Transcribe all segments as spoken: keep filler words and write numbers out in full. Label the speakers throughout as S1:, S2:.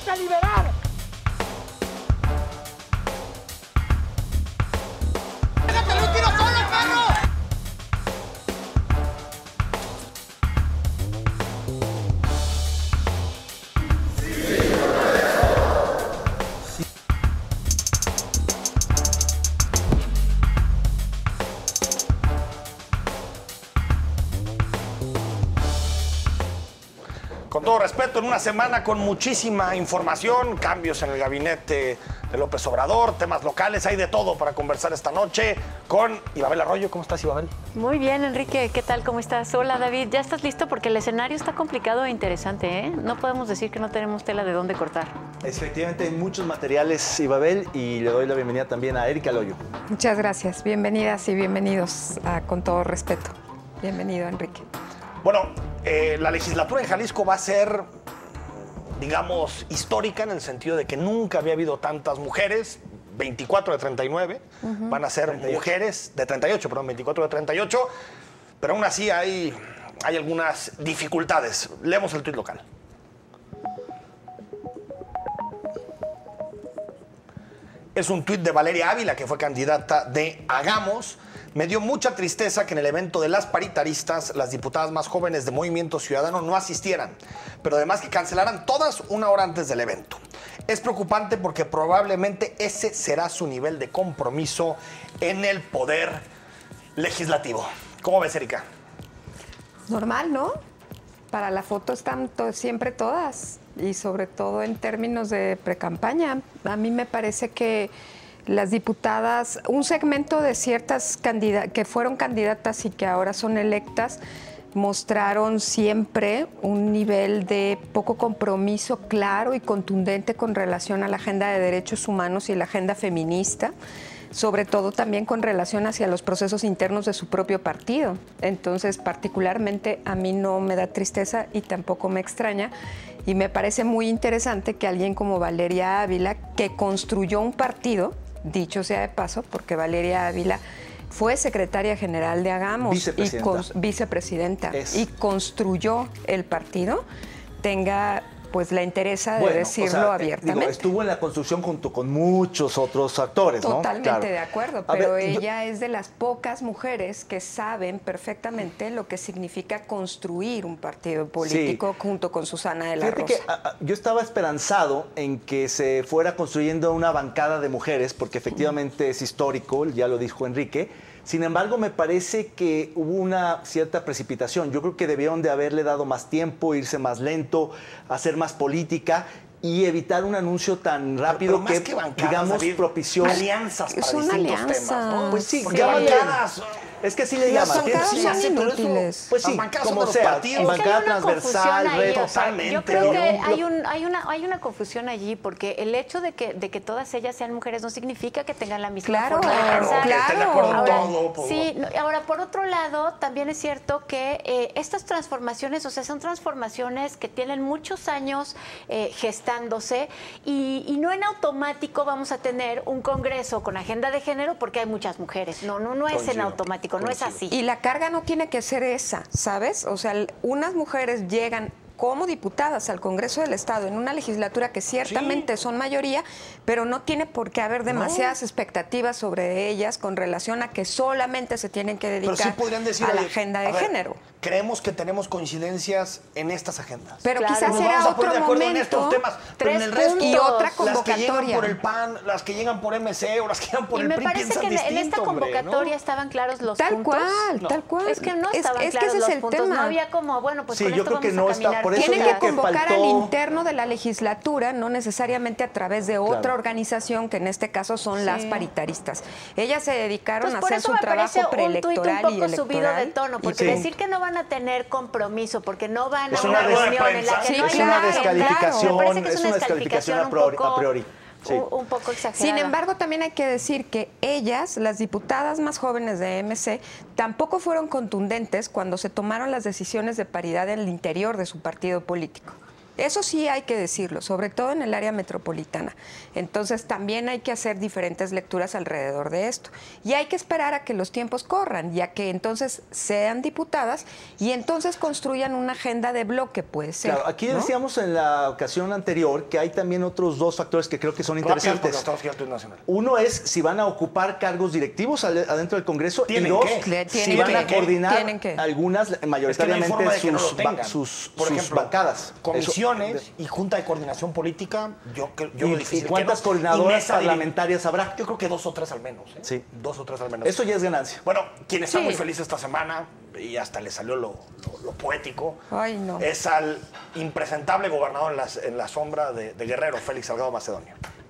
S1: toca liberar. ¡Déjate un tiro solo, hermano!
S2: Con todo respeto, en una semana con muchísima información, cambios en el gabinete de López Obrador, temas locales, hay de todo para conversar esta noche con Ibabel Arroyo. ¿Cómo estás, Ibabel?
S3: Muy bien, Enrique. ¿Qué tal? ¿Cómo estás? Hola, David. ¿Ya estás listo? Porque el escenario está complicado e interesante, ¿eh? No podemos decir que no tenemos tela de dónde cortar.
S4: Efectivamente, hay muchos materiales, Ibabel, y le doy la bienvenida también a Erika Loyo.
S5: Muchas gracias. Bienvenidas y bienvenidos a Con Todo Respeto. Bienvenido, Enrique.
S2: Bueno, eh, la legislatura en Jalisco va a ser, digamos, histórica en el sentido de que nunca había habido tantas mujeres, veinticuatro de treinta y nueve, uh-huh. Van a ser treinta y ocho. Mujeres de treinta y ocho, perdón, veinticuatro de treinta y ocho, pero aún así hay, hay algunas dificultades. Leemos el tuit local. Es un tuit de Valeria Ávila, que fue candidata de Hagamos. Me dio mucha tristeza que en el evento de las paritaristas las diputadas más jóvenes de Movimiento Ciudadano no asistieran, pero además que cancelaran todas una hora antes del evento. Es preocupante porque probablemente ese será su nivel de compromiso en el poder legislativo. ¿Cómo ves, Erika?
S5: Normal, ¿no? Para la foto están to- siempre todas, y sobre todo en términos de precampaña. A mí me parece que las diputadas, un segmento de ciertas candidatas que fueron candidatas y que ahora son electas, mostraron siempre un nivel de poco compromiso claro y contundente con relación a la agenda de derechos humanos y la agenda feminista, sobre todo también con relación hacia los procesos internos de su propio partido. Entonces, particularmente a mí no me da tristeza y tampoco me extraña. Y me parece muy interesante que alguien como Valeria Ávila, que construyó un partido, dicho sea de paso, porque Valeria Ávila fue secretaria general de Hagamos
S4: vicepresidenta,
S5: y con, vicepresidenta y construyó el partido, tenga pues la interesa de
S4: bueno,
S5: decirlo
S4: o sea,
S5: abiertamente.
S4: Digo, estuvo en la construcción junto con muchos otros actores, ¿no?
S5: Totalmente
S4: Claro.
S5: de acuerdo,
S4: A
S5: pero
S4: ver,
S5: ella
S4: yo...
S5: es de las pocas mujeres que saben perfectamente lo que significa construir un partido político sí. junto con Susana de la
S4: Fíjate
S5: Rosa.
S4: Que, a, a, yo estaba esperanzado en que se fuera construyendo una bancada de mujeres, porque efectivamente es histórico, ya lo dijo Enrique. Sin embargo, me parece que hubo una cierta precipitación. Yo creo que debieron de haberle dado más tiempo, irse más lento, hacer más política y evitar un anuncio tan rápido que, que bancadas,
S2: digamos,
S4: David, propició
S2: alianzas para
S5: es
S2: distintos
S5: alianza.
S2: temas, ¿no?
S4: Pues sí,
S2: porque bancadas.
S4: Es que así le llaman.
S5: Las bancadas
S4: sí,
S5: son
S4: sí,
S5: inútiles.
S4: Pues sí, como sea,
S3: partidos. Es
S4: bancada
S3: que hay una
S4: transversal,
S3: ahí,
S4: red,
S3: o sea,
S4: totalmente.
S3: yo creo que hay, un, hay, una, hay una confusión allí, porque el hecho de que, de que todas ellas sean mujeres no significa que tengan la misma
S5: claro,
S3: forma de pensar.
S5: Claro,
S2: estén de acuerdo en
S3: ahora,
S2: todo. Por...
S3: Sí, no, ahora, por otro lado, también es cierto que eh, estas transformaciones, o sea, son transformaciones que tienen muchos años eh, gestándose y, y no en automático vamos a tener un congreso con agenda de género porque hay muchas mujeres. No, no, no es Coincido. en automático, no Coincido. es así.
S5: Y la carga no tiene que ser esa, ¿sabes? O sea, unas mujeres llegan como diputadas al Congreso del Estado en una legislatura que ciertamente sí. son mayoría, pero no tiene por qué haber demasiadas no. expectativas sobre ellas con relación a que solamente se tienen que dedicar sí decir, a la agenda de
S2: ver,
S5: género.
S2: Creemos que tenemos coincidencias en estas agendas.
S5: Pero
S2: claro,
S5: quizás
S2: nos
S5: será
S2: vamos a poner
S5: otro
S2: de acuerdo
S5: momento.
S2: En estos temas, pero en el resto,
S5: y otra
S2: las que llegan
S5: convocatoria.
S2: por el P A N, las que llegan por M C o las que llegan por
S3: y
S2: el
S3: me
S2: P R I
S3: parece que
S2: distinto,
S3: en esta convocatoria
S2: hombre, ¿no?
S3: estaban claros los
S5: tal
S3: puntos.
S5: Cual, no. Tal cual,
S3: Es que no estaban
S5: es, es
S3: claros
S5: que ese
S3: los
S5: es el
S3: puntos.
S5: tema.
S3: No había como, bueno, pues
S4: sí,
S3: con
S4: yo
S3: esto
S4: creo
S3: vamos
S4: que no
S3: a caminar.
S4: Está, por eso
S5: Tienen que convocar
S4: faltó...
S5: al interno de la legislatura, no necesariamente a través de otra claro. organización, que en este caso son sí. las paritaristas. Ellas se dedicaron
S3: pues
S5: a hacer su trabajo preelectoral
S3: un
S5: y
S3: poco subido de tono, porque
S4: sí.
S3: decir que no van a tener compromiso, porque no van
S2: es
S3: a una, una reunión en la que
S5: sí,
S3: no
S4: es
S3: hay
S4: una
S3: nada,
S4: descalificación,
S3: claro. Me parece que es,
S4: es
S3: una
S4: una descalificación,
S3: descalificación
S4: a priori.
S3: un poco,
S4: A priori. Sí.
S3: un, un poco exagerada.
S5: Sin embargo, también hay que decir que ellas, las diputadas más jóvenes de M C, tampoco fueron contundentes cuando se tomaron las decisiones de paridad en el interior de su partido político. Eso sí hay que decirlo, sobre todo en el área metropolitana. Entonces también hay que hacer diferentes lecturas alrededor de esto. Y hay que esperar a que los tiempos corran, ya que entonces sean diputadas y entonces construyan una agenda de bloque, puede ser.
S4: Claro, aquí
S5: ¿no?
S4: decíamos en la ocasión anterior que hay también otros dos factores que creo que son interesantes. Uno es si van a ocupar cargos directivos adentro del Congreso y dos,
S5: que.
S4: si
S5: Tienen
S4: van
S5: que.
S4: a coordinar
S5: Tienen que.
S4: algunas, mayoritariamente
S2: es que no
S4: sus,
S2: no
S4: sus,
S2: Por
S4: sus
S2: ejemplo,
S4: bancadas.
S2: Comisiones Eso, y Junta de Coordinación Política, yo, yo
S4: y,
S2: lo difícil
S4: ¿Y cuántas
S2: que no,
S4: coordinadoras
S2: y
S4: parlamentarias habrá?
S2: Yo creo que dos o tres al menos. ¿eh?
S4: Sí.
S2: Dos o tres al menos.
S4: Eso ya es ganancia.
S2: Bueno, quien está
S5: Sí.
S2: muy feliz esta semana, y hasta le salió lo, lo, lo poético,
S5: Ay, no.
S2: es al impresentable gobernador en, las, en la sombra de, de Guerrero, Félix Salgado Macedonio.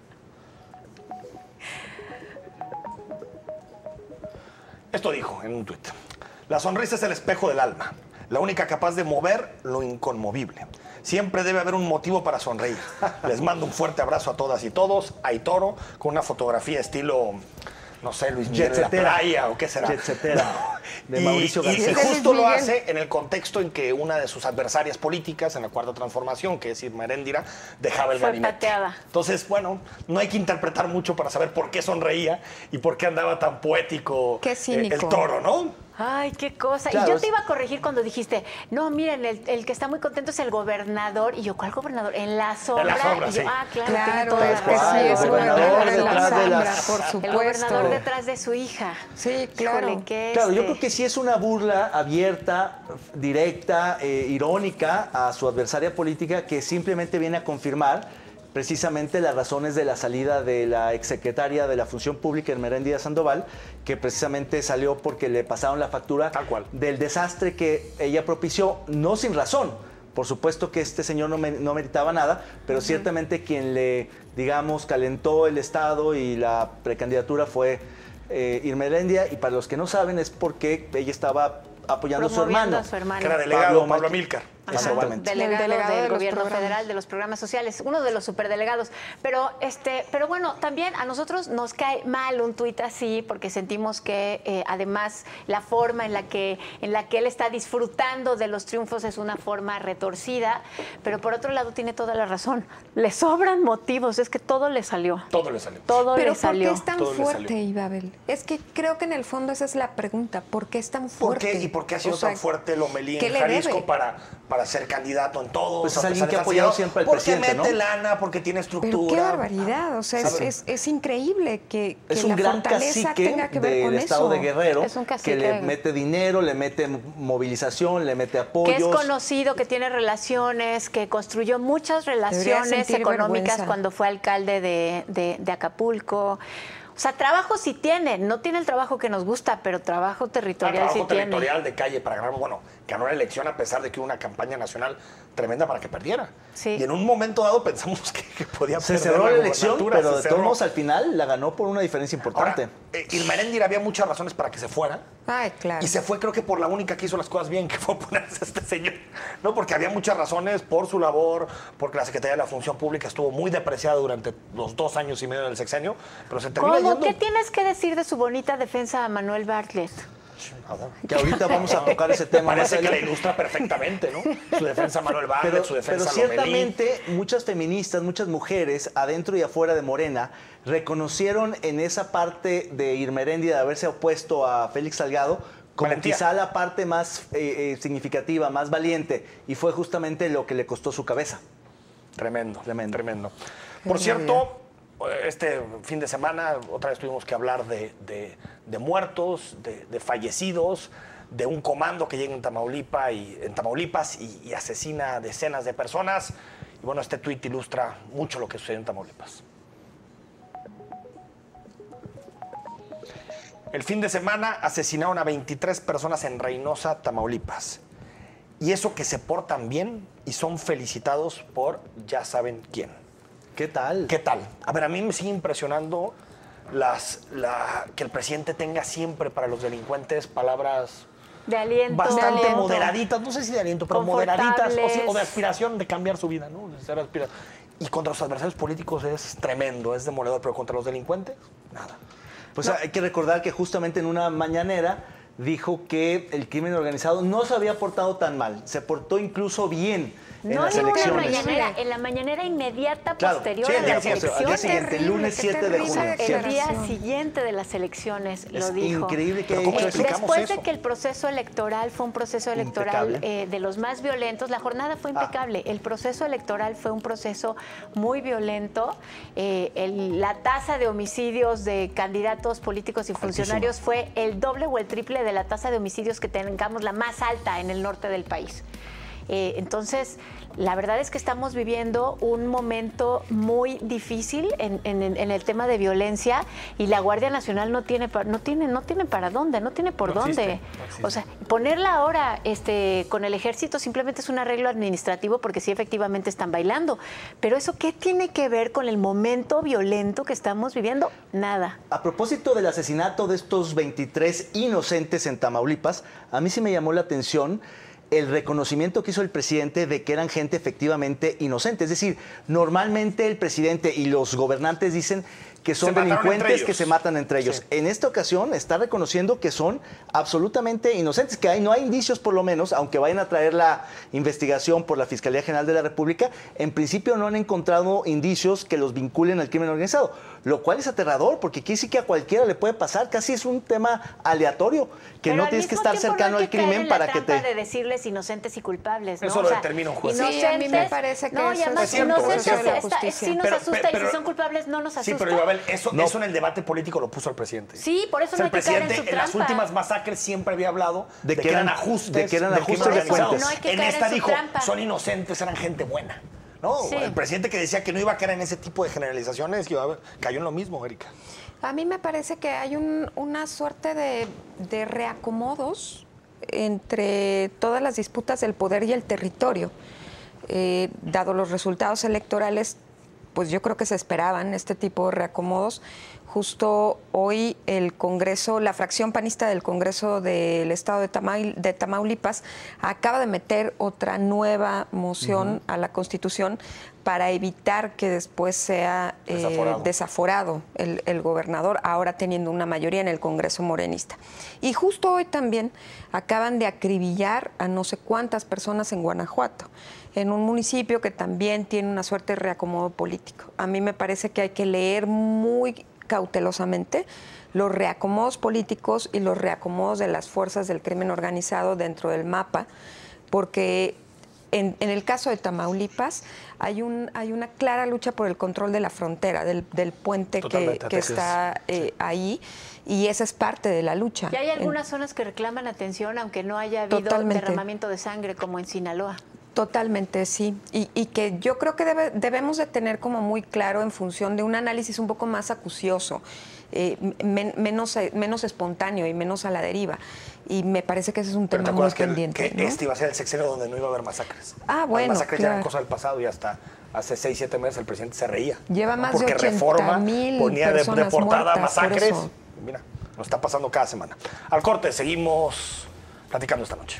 S2: Esto dijo en un tuit. La sonrisa es el espejo del alma, la única capaz de mover lo inconmovible. Siempre debe haber un motivo para sonreír. Les mando un fuerte abrazo a todas y todos. Aitoro, con una fotografía estilo, no sé, Luis Miguel de la playa o qué será.
S4: Jetsetera, de
S2: Y-
S4: Mauricio
S2: y,
S4: García.
S2: y justo lo hace en el contexto en que una de sus adversarias políticas en la Cuarta Transformación, que es Irma Heréndira, dejaba el
S3: Fue
S2: gabinete.
S3: pateada.
S2: Entonces, bueno, no hay que interpretar mucho para saber por qué sonreía y por qué andaba tan poético
S5: Qué
S2: eh,
S5: cínico.
S2: el toro, ¿no?
S3: Ay, qué cosa.
S4: Claro,
S3: y yo
S4: es-
S3: te iba a corregir cuando dijiste, no, miren, el, el que está muy contento es el gobernador. Y yo, ¿cuál gobernador? En la sombra.
S2: sombra,
S3: y yo,
S2: sí.
S3: ah, claro, tiene
S5: Claro,
S3: toda la
S5: es que
S3: razón.
S5: sí, es
S4: el
S5: el
S4: gobernador
S5: gobernador de la
S4: detrás de
S5: sombra,
S4: las-
S5: por
S3: El
S5: supuesto.
S3: gobernador detrás de su hija.
S5: Sí, claro.
S3: Híjole, qué
S4: Claro, yo
S3: este-
S4: creo que sí es una burla abierta, directa, eh, irónica a su adversaria política que simplemente viene a confirmar precisamente las razones de la salida de la exsecretaria de la Función Pública, Irma Heréndira Sandoval, que precisamente salió porque le pasaron la factura
S2: Tal cual.
S4: del desastre que ella propició, no sin razón. Por supuesto que este señor no, me- no meritaba nada, pero ciertamente quien le, digamos, calentó el Estado y la precandidatura fue eh, Irma Heréndira, y para los que no saben es porque ella estaba apoyando a su
S3: promoviendo
S4: hermano.
S3: a su hermano.
S2: Que era delegado
S4: Pablo
S2: Pablo,
S4: Maqui-
S2: Amílcar.
S3: Ajá,
S4: Exactamente.
S3: Delegado,
S5: El delegado
S3: del
S5: de los
S3: gobierno
S5: programas.
S3: federal de los programas sociales, uno de los superdelegados. Pero este, pero bueno, también a nosotros nos cae mal un tuit así, porque sentimos que eh, además la forma en la que en la que él está disfrutando de los triunfos es una forma retorcida. Pero por otro lado tiene toda la razón. Le sobran motivos, es que todo le salió.
S2: Todo le salió.
S3: Todo
S5: Pero
S3: le
S5: ¿por
S3: salió.
S5: qué es tan
S2: Todo le
S5: fuerte,
S2: salió.
S5: Ibabel? Es que creo que en el fondo esa es la pregunta. ¿Por qué es tan
S2: ¿Por
S5: fuerte?
S2: qué? ¿Y por qué ha sido
S5: O sea,
S2: tan fuerte Lomelí
S5: ¿qué
S2: en
S5: le
S2: Jalisco
S5: debe?
S2: para, para ser candidato en todo?
S4: Pues es
S2: a
S4: alguien
S2: pesar
S4: que ha
S2: de
S4: apoyado
S2: estar
S4: siempre al
S2: porque
S4: presidente,
S2: mete
S4: ¿no?
S2: lana, porque tiene estructura.
S5: Pero qué barbaridad, o sea, es,
S2: ¿Sabe?
S5: es, es increíble que, que
S4: Es un
S5: la
S4: gran
S5: fortaleza
S4: cacique
S5: tenga que ver
S4: del
S5: con
S4: estado
S5: eso.
S4: de Guerrero
S3: Es un cacique.
S4: que le mete dinero, le mete movilización, le mete apoyos.
S3: Que es conocido, que tiene relaciones, que construyó muchas relaciones
S5: sentir
S3: económicas
S5: vergüenza.
S3: cuando fue alcalde de, de- de Acapulco. O sea, trabajo sí tiene, no tiene el trabajo que nos gusta, pero trabajo
S2: Ah,
S3: territorial
S2: trabajo
S3: sí
S2: territorial de calle para ganar. Bueno, ganó la elección a pesar de que hubo una campaña nacional tremenda para que perdiera.
S3: Sí.
S2: Y en un momento dado pensamos que, que podía
S4: Se
S2: perder
S4: cerró la elección,
S2: gobernatura,
S4: pero
S2: se
S4: de
S2: cerró.
S4: todos modos al final la ganó por una diferencia importante.
S2: Ahora, eh, Irma Heréndira había muchas razones para que se fuera.
S5: Ay, claro.
S2: Y se fue, creo que por la única que hizo las cosas bien, que fue ponerse a este señor. No, porque había muchas razones por su labor, porque la Secretaría de la Función Pública estuvo muy depreciada durante los dos años y medio del sexenio, pero se termina
S3: ¿Cómo?
S2: yendo.
S3: ¿Qué tienes que decir de su bonita defensa a Manuel Bartlett?
S2: Nada.
S4: Que ahorita vamos a tocar ese tema. más
S2: Parece que la
S4: adelante.
S2: ilustra perfectamente, ¿no? Su defensa a Manuel Bartlett,
S4: Pero,
S2: su
S4: pero
S2: defensa a Lomelí.
S4: ciertamente muchas feministas, muchas mujeres, adentro y afuera de Morena, reconocieron en esa parte de Irma Heréndira de haberse opuesto a Félix Salgado como
S2: Valentía.
S4: quizá la parte más eh, eh, significativa, más valiente, y fue justamente lo que le costó su cabeza.
S2: Tremendo,
S4: Tremendo.
S2: tremendo. Por cierto, este fin de semana otra vez tuvimos que hablar de, de- de muertos, de, de fallecidos, de un comando que llega en, Tamaulipa y, en Tamaulipas y, y asesina a decenas de personas. Y bueno, este tuit ilustra mucho lo que sucedió en Tamaulipas. El fin de semana asesinaron a veintitrés personas en Reynosa, Tamaulipas. Y eso que se portan bien y son felicitados por ya saben quién.
S4: ¿Qué tal?
S2: ¿Qué tal? A ver, a mí me sigue impresionando las, la, que el presidente tenga siempre para los delincuentes palabras
S3: De aliento.
S2: bastante
S3: de aliento.
S2: moderaditas, no sé si de aliento, pero moderaditas, o, sí, o de
S3: Confortables.
S2: aspiración de cambiar su vida, ¿no? De ser aspira- Y contra los adversarios políticos es tremendo, es demoledor, pero contra los delincuentes, nada.
S4: Pues hay que recordar que justamente en una mañanera dijo que el crimen organizado no se había portado tan mal, se portó incluso bien en
S3: No,
S4: las
S3: no, en la
S4: elecciones.
S3: mañanera, en la mañanera inmediata
S2: Claro,
S3: posterior
S2: sí,
S3: a
S2: el día
S3: las
S2: siguiente,
S3: elecciones.
S2: al día
S4: siguiente, el
S5: Terrible,
S4: lunes
S5: qué
S4: siete de
S5: terrible
S4: junio.
S3: El
S4: Cierto.
S3: día
S5: declaración.
S3: siguiente de las elecciones lo
S4: Es
S3: dijo.
S4: increíble que
S2: Pero
S4: haya
S2: ¿cómo
S4: dicho
S3: Eh,
S4: eso.
S2: explicamos
S3: después de
S2: eso?
S3: que el proceso electoral fue un proceso electoral
S4: Impecable.
S3: eh, de los más violentos, la jornada fue impecable. El proceso electoral fue un proceso muy violento. Eh, el- la tasa de homicidios de candidatos políticos y funcionarios fue el doble o el triple de la tasa de homicidios que tengamos, la más alta en el norte del país. Eh, entonces, la verdad es que estamos viviendo un momento muy difícil en, en- en el tema de violencia y la Guardia Nacional no tiene, pa- no tiene, no tiene para dónde, no tiene por
S2: No
S3: dónde.
S2: existe, no existe.
S3: O sea, ponerla ahora este, con el ejército simplemente es un arreglo administrativo porque sí efectivamente están bailando. Pero eso, ¿qué tiene que ver con el momento violento que estamos viviendo? Nada.
S4: A propósito del asesinato de estos veintitrés inocentes en Tamaulipas, a mí sí me llamó la atención el reconocimiento que hizo el presidente de que eran gente efectivamente inocente. Es decir, normalmente el presidente y los gobernantes dicen que son
S2: Se mataron entre
S4: delincuentes
S2: ellos.
S4: que se matan entre ellos.
S2: Sí.
S4: En esta ocasión está reconociendo que son absolutamente inocentes, que hay, no hay indicios por lo menos, aunque vayan a traer la investigación por la Fiscalía General de la República, en principio no han encontrado indicios que los vinculen al crimen organizado, lo cual es aterrador, porque aquí sí que a cualquiera le puede pasar, casi es un tema aleatorio, que
S3: Pero
S4: no
S3: al
S4: tienes que
S3: mismo
S4: estar
S3: tiempo
S4: cercano
S3: no hay
S4: al
S3: que caer
S4: crimen
S3: en la
S4: para que
S3: trampa
S4: te...
S3: de decirles inocentes y culpables, ¿no?
S2: Eso lo determina un juez.
S5: Sí, a mí me
S3: inocentes-
S5: parece que
S3: no, y
S5: eso
S3: además
S2: es cierto, es
S3: inocentes
S2: cierto.
S3: está-
S5: Justicia.
S3: sí nos
S2: Pero-
S3: asusta
S2: pero-
S3: y si son culpables no nos asusta.
S2: Sí, pero Isabel, eso,
S4: No.
S2: eso en el debate político lo puso el presidente.
S3: Sí, por eso
S2: O sea,
S3: no hay
S2: el
S3: que caer en
S2: presidente
S3: su
S2: en las
S3: trampa.
S2: últimas masacres siempre había hablado de,
S4: De
S2: que,
S4: que
S2: eran
S4: eran-
S2: ajustes,
S4: de que eran
S2: del
S4: ajustes
S2: crimen
S4: de
S2: organizado.
S4: cuentas.
S3: No hay que
S2: en
S3: caer en
S2: esta
S3: su
S2: dijo,
S3: trampa.
S2: son inocentes, eran gente buena. No,
S3: Sí.
S2: el presidente que decía que no iba a caer en ese tipo de generalizaciones, iba a- cayó en lo mismo, Erika.
S5: A mí me parece que hay un- una suerte de, de reacomodos entre todas las disputas del poder y el territorio. Eh, dado los resultados electorales, pues yo creo que se esperaban este tipo de reacomodos. Justo hoy el Congreso, la fracción panista del Congreso del Estado de, Tamaul- de Tamaulipas acaba de meter otra nueva moción a la Constitución para evitar que después sea eh,
S2: Desaforado.
S5: desaforado el, el gobernador, ahora teniendo una mayoría en el Congreso morenista. Y justo hoy también acaban de acribillar a no sé cuántas personas en Guanajuato, en un municipio que también tiene una suerte de reacomodo político. A mí me parece que hay que leer muy cautelosamente los reacomodos políticos y los reacomodos de las fuerzas del crimen organizado dentro del mapa, porque en, en el caso de Tamaulipas hay, un, hay una clara lucha por el control de la frontera, del, del puente que,
S2: Totalmente,
S5: que
S2: así es.
S5: está eh, ahí, y esa es parte de la lucha.
S3: Y hay
S5: En-
S3: algunas zonas que reclaman atención, aunque no haya habido
S5: Totalmente.
S3: derramamiento de sangre, como en Sinaloa.
S5: Totalmente, sí. Y, y que yo creo que debe- debemos de tener como muy claro en función de un análisis un poco más acucioso, eh, men- menos, eh, menos espontáneo y menos a la deriva. Y me parece que ese es un
S2: Pero te
S5: tema muy
S2: acuerdas que, el-
S5: pendiente.
S2: que
S5: ¿no?
S2: este iba a ser el sexenio donde no iba a haber masacres.
S5: Ah, bueno,
S2: Las masacres ya eran
S5: claro.
S2: cosa del pasado y hasta hace seis, siete meses el presidente se reía.
S5: Lleva
S2: ¿no?
S5: más de
S2: Porque
S5: ochenta
S2: Reforma
S5: mil
S2: ponía de, de
S5: personas
S2: portada
S5: muertas por
S2: masacres.
S5: eso.
S2: Mira, nos está pasando cada semana. Al corte, seguimos platicando esta noche.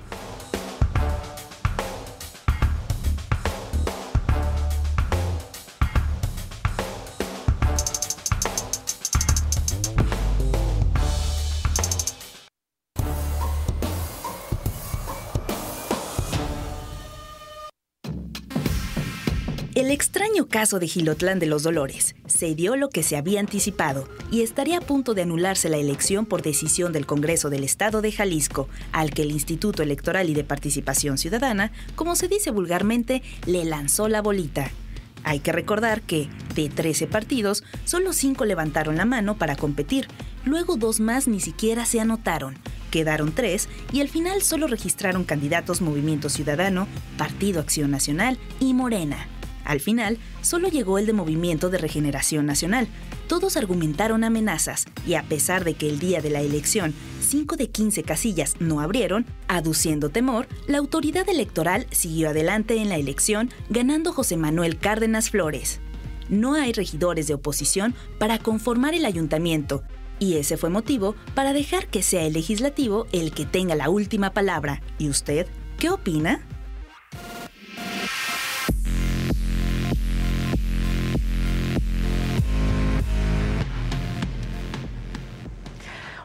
S6: El extraño caso de Jilotlán de los Dolores se dio lo que se había anticipado y estaría a punto de anularse la elección por decisión del Congreso del Estado de Jalisco, al que el Instituto Electoral y de Participación Ciudadana, como se dice vulgarmente, le lanzó la bolita. Hay que recordar que, de trece partidos, solo cinco levantaron la mano para competir, luego dos más ni siquiera se anotaron. Quedaron tres y al final solo registraron candidatos Movimiento Ciudadano, Partido Acción Nacional y Morena. Al final, solo llegó el de Movimiento de Regeneración Nacional. Todos argumentaron amenazas y a pesar de que el día de la elección cinco de quince casillas no abrieron, aduciendo temor, la autoridad electoral siguió adelante en la elección, ganando José Manuel Cárdenas Flores. No hay regidores de oposición para conformar el ayuntamiento, y ese fue motivo para dejar que sea el legislativo el que tenga la última palabra. ¿Y usted qué opina?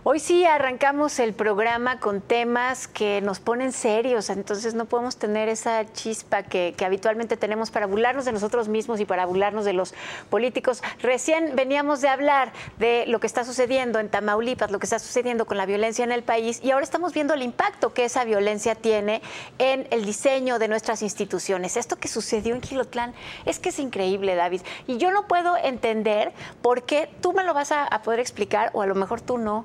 S3: Hoy sí arrancamos el programa con temas que nos ponen serios, entonces no podemos tener esa chispa que, que habitualmente tenemos para burlarnos de nosotros mismos y para burlarnos de los políticos. Recién veníamos de hablar de lo que está sucediendo en Tamaulipas, lo que está sucediendo con la violencia en el país, y ahora estamos viendo el impacto que esa violencia tiene en el diseño de nuestras instituciones. Esto que sucedió en Jilotlán es que es increíble, David, y yo no puedo entender por qué, tú me lo vas a, a poder explicar, o a lo mejor tú no,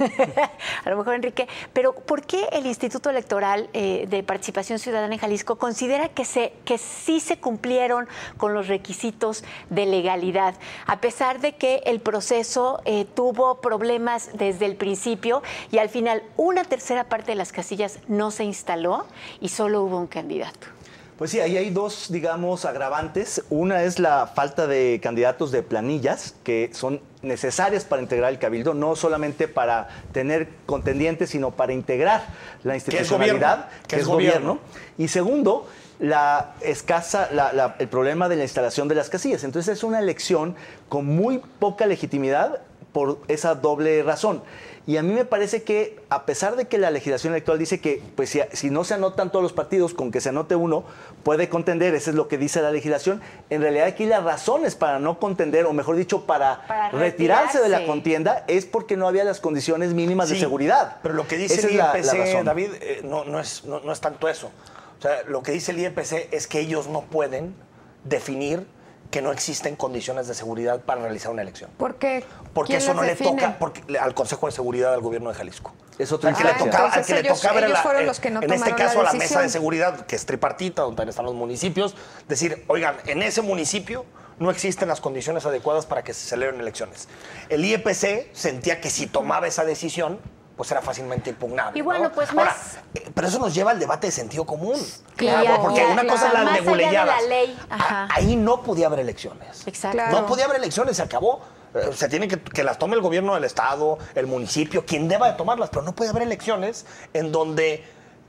S3: a lo mejor Enrique, pero ¿por qué el Instituto Electoral eh, de Participación Ciudadana en Jalisco considera que, se, que sí se cumplieron con los requisitos de legalidad, a pesar de que el proceso eh, tuvo problemas desde el principio y al final una tercera parte de las casillas no se instaló y solo hubo un candidato?
S4: Pues sí, ahí hay dos, digamos, agravantes. Una es la falta de candidatos de planillas que son necesarias para integrar el cabildo, no solamente para tener contendientes, sino para integrar la institucionalidad,
S2: que es gobierno.
S4: Y segundo, la escasa, la, la, el problema de la instalación de las casillas. Entonces es una elección con muy poca legitimidad por esa doble razón. Y a mí me parece que, a pesar de que la legislación electoral dice que pues, si, si no se anotan todos los partidos, con que se anote uno, puede contender, eso es lo que dice la legislación, en realidad aquí las razones para no contender, o mejor dicho, para, para retirarse. retirarse de la contienda, es porque no había las condiciones mínimas sí, de seguridad.
S2: Pero lo que dice el I E P C, David, eh, no, no, es, no, no es tanto eso. O sea, lo que dice el I E P C es que ellos no pueden definir que no existen condiciones de seguridad para realizar una elección.
S5: ¿Por qué?
S2: Porque eso no define? le toca porque, al Consejo de Seguridad del Gobierno de Jalisco.
S4: Es otro
S2: al que le tocaba, al que le tocaba
S5: ellos,
S2: la,
S5: fueron los que no
S2: en este caso
S5: la,
S2: la mesa de seguridad, que es tripartita, donde están los municipios, decir, oigan, en ese municipio no existen las condiciones adecuadas para que se celebren elecciones. El I E P C sentía que si tomaba esa decisión, pues era fácilmente impugnable.
S3: Y bueno,
S2: ¿no?
S3: pues
S2: Ahora,
S3: más...
S2: eh, pero eso nos lleva al debate de sentido común.
S3: Claro,
S2: claro porque
S3: claro,
S2: una cosa
S3: claro.
S2: es las leguleyadas.
S3: La ley.
S2: Ajá. Ahí no podía haber elecciones.
S3: Exacto.
S5: Claro.
S2: No podía haber elecciones, se acabó. Eh, se tiene que, que las tome el gobierno del estado, el municipio, quien deba de tomarlas, pero no puede haber elecciones en donde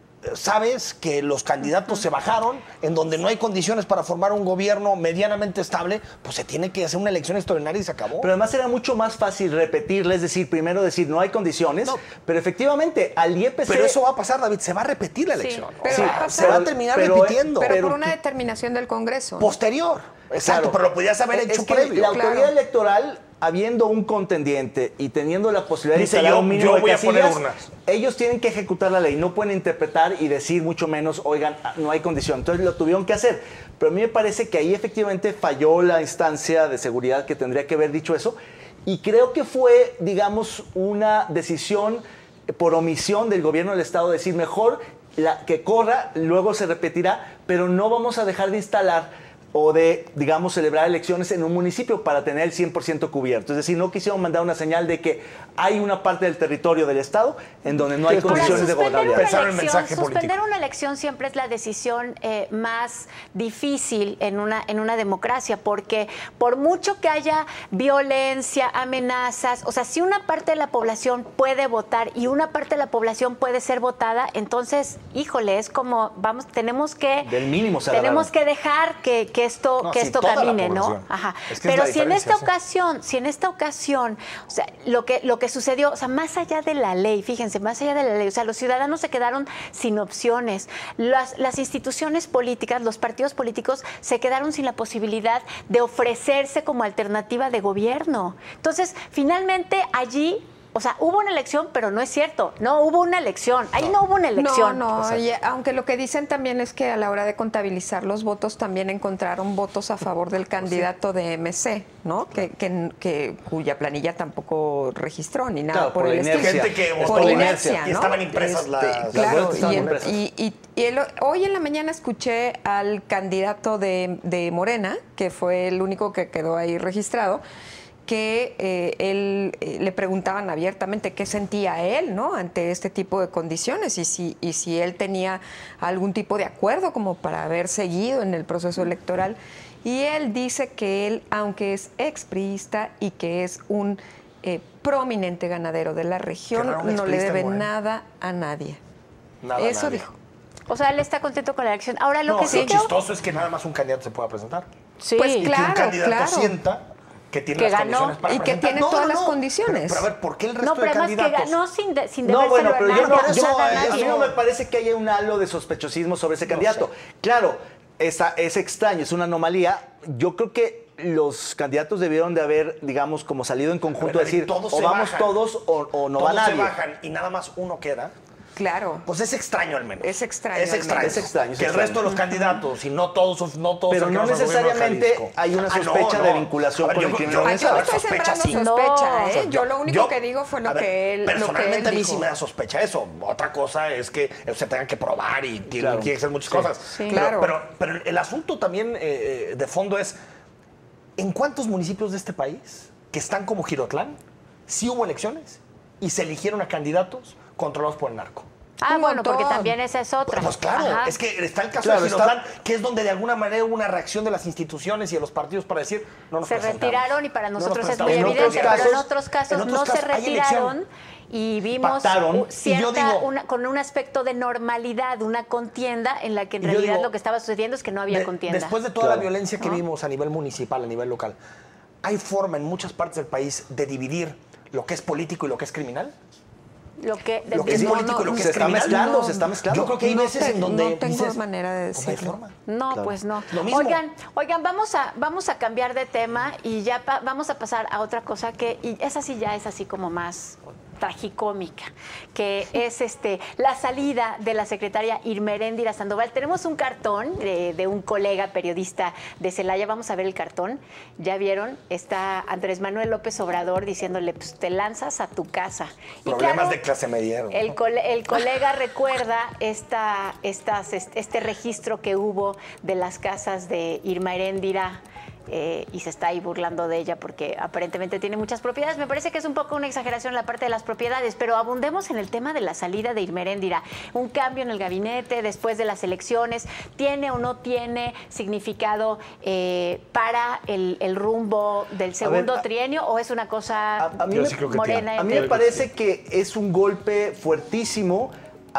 S2: sabes que los candidatos se bajaron, en donde no hay condiciones para formar un gobierno medianamente estable, pues se tiene que hacer una elección extraordinaria y se acabó.
S4: Pero además era mucho más fácil repetirle, es decir, primero decir no hay condiciones, no. pero efectivamente al I E P C...
S2: Pero eso va a pasar, David, se va a repetir la elección.
S5: Sí, pero
S2: o sea,
S5: va a
S2: se va a terminar
S5: pero,
S2: repitiendo.
S5: Pero,
S2: pero
S5: por una determinación del Congreso.
S2: Posterior. Exacto,
S4: claro.
S2: pero lo podías haber hecho
S4: es que
S2: previo.
S4: La autoridad
S5: claro.
S4: electoral, habiendo un contendiente y teniendo la posibilidad
S2: Dice,
S4: de instalar
S2: yo,
S4: un mínimo
S2: yo
S4: de
S2: voy
S4: casillas,
S2: a poner urnas.
S4: Ellos tienen que ejecutar la ley, no pueden interpretar y decir mucho menos, oigan, no hay condición. Entonces lo tuvieron que hacer. Pero a mí me parece que ahí efectivamente falló la instancia de seguridad que tendría que haber dicho eso. Y creo que fue, digamos, una decisión por omisión del gobierno del Estado, decir mejor la, que corra, luego se repetirá, pero no vamos a dejar de instalar o de, digamos, celebrar elecciones en un municipio para tener el cien por ciento cubierto. Es decir, no quisieron mandar una señal de que hay una parte del territorio del Estado en donde no hay
S2: Ahora,
S4: condiciones de gobernabilidad.
S2: Pensaron el mensaje
S3: suspender
S2: político.
S3: una elección siempre es la decisión eh, más difícil en una, en una democracia, porque por mucho que haya violencia, amenazas, o sea, si una parte de la población puede votar y una parte de la población puede ser votada, entonces, híjole, es como, vamos, tenemos que...
S4: Del mínimo se
S3: Tenemos
S4: agarraron.
S3: que dejar que, que esto,
S2: No,
S3: que
S2: sí,
S3: esto
S2: toda la
S3: camine, ¿no?
S2: población.
S3: Ajá.
S2: Es que es
S3: Pero
S2: la
S3: si en esta
S2: diferencia, sí.
S3: ocasión, si en esta ocasión, o sea, lo que, lo que sucedió, o sea, más allá de la ley, fíjense, más allá de la ley, o sea, los ciudadanos se quedaron sin opciones. Las, las instituciones políticas, los partidos políticos se quedaron sin la posibilidad de ofrecerse como alternativa de gobierno. Entonces, finalmente allí... O sea, hubo una elección, pero no es cierto. No hubo una elección. Ahí no, no hubo una elección.
S5: No, no. Y aunque lo que dicen también es que a la hora de contabilizar los votos también encontraron votos a favor del candidato de M C, ¿no? Que, que, que cuya planilla tampoco registró ni nada
S4: Claro,
S5: por,
S4: por
S5: el
S4: la
S5: estilo.
S2: Gente que
S5: Por
S2: votó
S5: la
S2: inercia,
S5: inercia,
S2: y
S5: ¿no?
S2: estaban impresas
S5: Este,
S2: las- las
S5: claro,
S2: vueltas estaban
S5: y, en-
S2: impresas.
S5: y, y, y el- hoy en la mañana escuché al candidato de, de Morena, que fue el único que quedó ahí registrado, que eh, él eh, le preguntaban abiertamente qué sentía él, ¿no? Ante este tipo de condiciones y si, y si él tenía algún tipo de acuerdo como para haber seguido en el proceso electoral. Y él dice que él, aunque es expriista y que es un eh, prominente ganadero de la región,
S2: Qué raro, un
S5: no le
S2: expriista
S5: debe
S2: en Morena.
S5: nada a nadie.
S2: Nada,
S5: Eso
S2: nadie.
S5: dijo.
S3: O sea, él está contento con la elección. Ahora, lo
S2: No,
S3: que
S2: lo
S3: sí creo...
S2: chistoso es que nada más un candidato se pueda presentar.
S3: Sí.
S5: Pues
S2: Y que un
S5: claro,
S2: candidato
S5: claro.
S2: sienta que tiene
S3: Que
S2: las
S3: ganó
S2: condiciones para
S5: y que
S2: presentar.
S5: tiene todas las condiciones.
S2: Pero, pero a ver, ¿por qué el resto
S3: No, pero
S2: de
S3: además que
S2: candidatos?
S3: ganó sin, de, sin
S4: No, bueno, pero yo no,
S3: a
S4: yo-
S3: nada,
S4: a mí
S3: nadie.
S4: no me parece que haya un halo de sospechosismo sobre ese candidato. Claro, esa, es extraño, es una anomalía. Yo creo que los candidatos debieron de haber, digamos, como salido en conjunto,
S2: A ver,
S4: decir,
S2: todos
S4: o
S2: se
S4: vamos
S2: bajan.
S4: todos o, o no va
S2: Todos se
S4: nadie.
S2: bajan y nada más uno queda.
S5: Claro.
S2: Pues es extraño al menos.
S5: Es extraño
S2: Es
S5: al
S2: extraño.
S5: menos.
S4: Es extraño, es
S2: que el
S4: extraño.
S2: resto de los candidatos, y no todos, no todos
S4: Pero no
S2: cercanos al gobierno de
S4: necesariamente
S2: Jalisco.
S4: hay una
S2: Ah, no,
S4: sospecha
S2: no.
S4: de vinculación
S2: A ver,
S4: con
S2: yo-
S4: el crimen
S2: yo-
S5: Ay, yo no
S2: sospecha,
S5: estoy sembrando
S2: sí.
S5: sospecha,
S3: No,
S5: ¿eh?
S2: O sea,
S5: yo, lo único
S2: yo-
S5: que digo fue lo
S2: a ver,
S5: que él lo que él
S2: personalmente a mí sí
S5: dijo.
S2: me da sospecha eso. Otra cosa es que se tengan que probar y tienen
S4: Claro.
S2: que hacer muchas
S4: Sí.
S2: cosas.
S3: Sí.
S2: Pero,
S5: Claro.
S2: pero, pero el asunto también eh, de fondo es, ¿en cuántos municipios de este país que están como Girotlán sí hubo elecciones y se eligieron a candidatos controlados por el narco?
S3: Ah,
S5: Un
S3: bueno, porque
S5: montón.
S3: también esa es otra.
S2: Pues claro,
S3: Ajá.
S2: es que está el caso
S4: Claro,
S2: de
S4: está-
S2: Girotlán, que es donde de alguna manera hubo una reacción de las instituciones y de los partidos para decir, no nos
S3: Se
S2: presentamos.
S3: retiraron y para
S2: No nos
S3: nosotros es
S2: presentamos.
S3: muy
S4: En
S3: evidente,
S4: otros
S3: pero en
S4: casos-
S3: otros casos
S2: en otros
S3: no se
S2: casos hay
S3: retiraron
S2: elección.
S3: y vimos
S4: Pactaron.
S3: u- cierta,
S2: Y yo digo-
S3: una, con un aspecto de normalidad, una contienda en la que en
S2: Y yo
S3: realidad
S2: digo,
S3: lo que estaba sucediendo es que no había
S2: De-
S3: contienda.
S2: Después de toda
S4: Claro.
S2: la violencia que vimos a nivel municipal, a nivel local, ¿hay forma en muchas partes del país de dividir lo que es político y lo que es criminal?
S3: Lo que,
S2: Lo que es
S3: no,
S2: político
S3: no,
S2: y lo que
S4: se
S2: es
S4: está
S2: criminal.
S4: mezclando,
S2: No.
S4: se está mezclando.
S2: Yo creo que hay
S5: No
S2: veces
S5: te-
S2: en donde
S5: no tengo
S2: dices,
S5: manera de
S2: pues no hay
S5: decirlo.
S2: forma.
S3: No,
S4: Claro.
S3: pues no.
S2: Lo mismo.
S3: Oigan, oigan, vamos a, vamos a cambiar de tema y ya pa- vamos a pasar a otra cosa que, y esa sí ya es así como más tragicómica, que es este la salida de la secretaria Irma Heréndira Sandoval. Tenemos un cartón de, de un colega periodista de Celaya. Vamos a ver el cartón. ¿Ya vieron? Está Andrés Manuel López Obrador diciéndole, pues te lanzas a tu casa. Y
S2: Problemas
S3: claro,
S2: de clase media. ¿no?
S3: el, cole- el colega recuerda esta, estas, este registro que hubo de las casas de Irma Heréndira eh, y se está ahí burlando de ella porque aparentemente tiene muchas propiedades. Me parece que es un poco una exageración la parte de las propiedades, pero abundemos en el tema de la salida de Irma Heréndira. Un cambio en el gabinete después de las elecciones, ¿tiene o no tiene significado eh, para el, el rumbo del segundo
S4: a-
S3: trienio o es una cosa
S4: A, a mí
S2: Yo
S4: me,
S2: sí creo que
S3: morena?
S2: tiene.
S4: a mí
S3: entre-
S4: me parece que es un golpe fuertísimo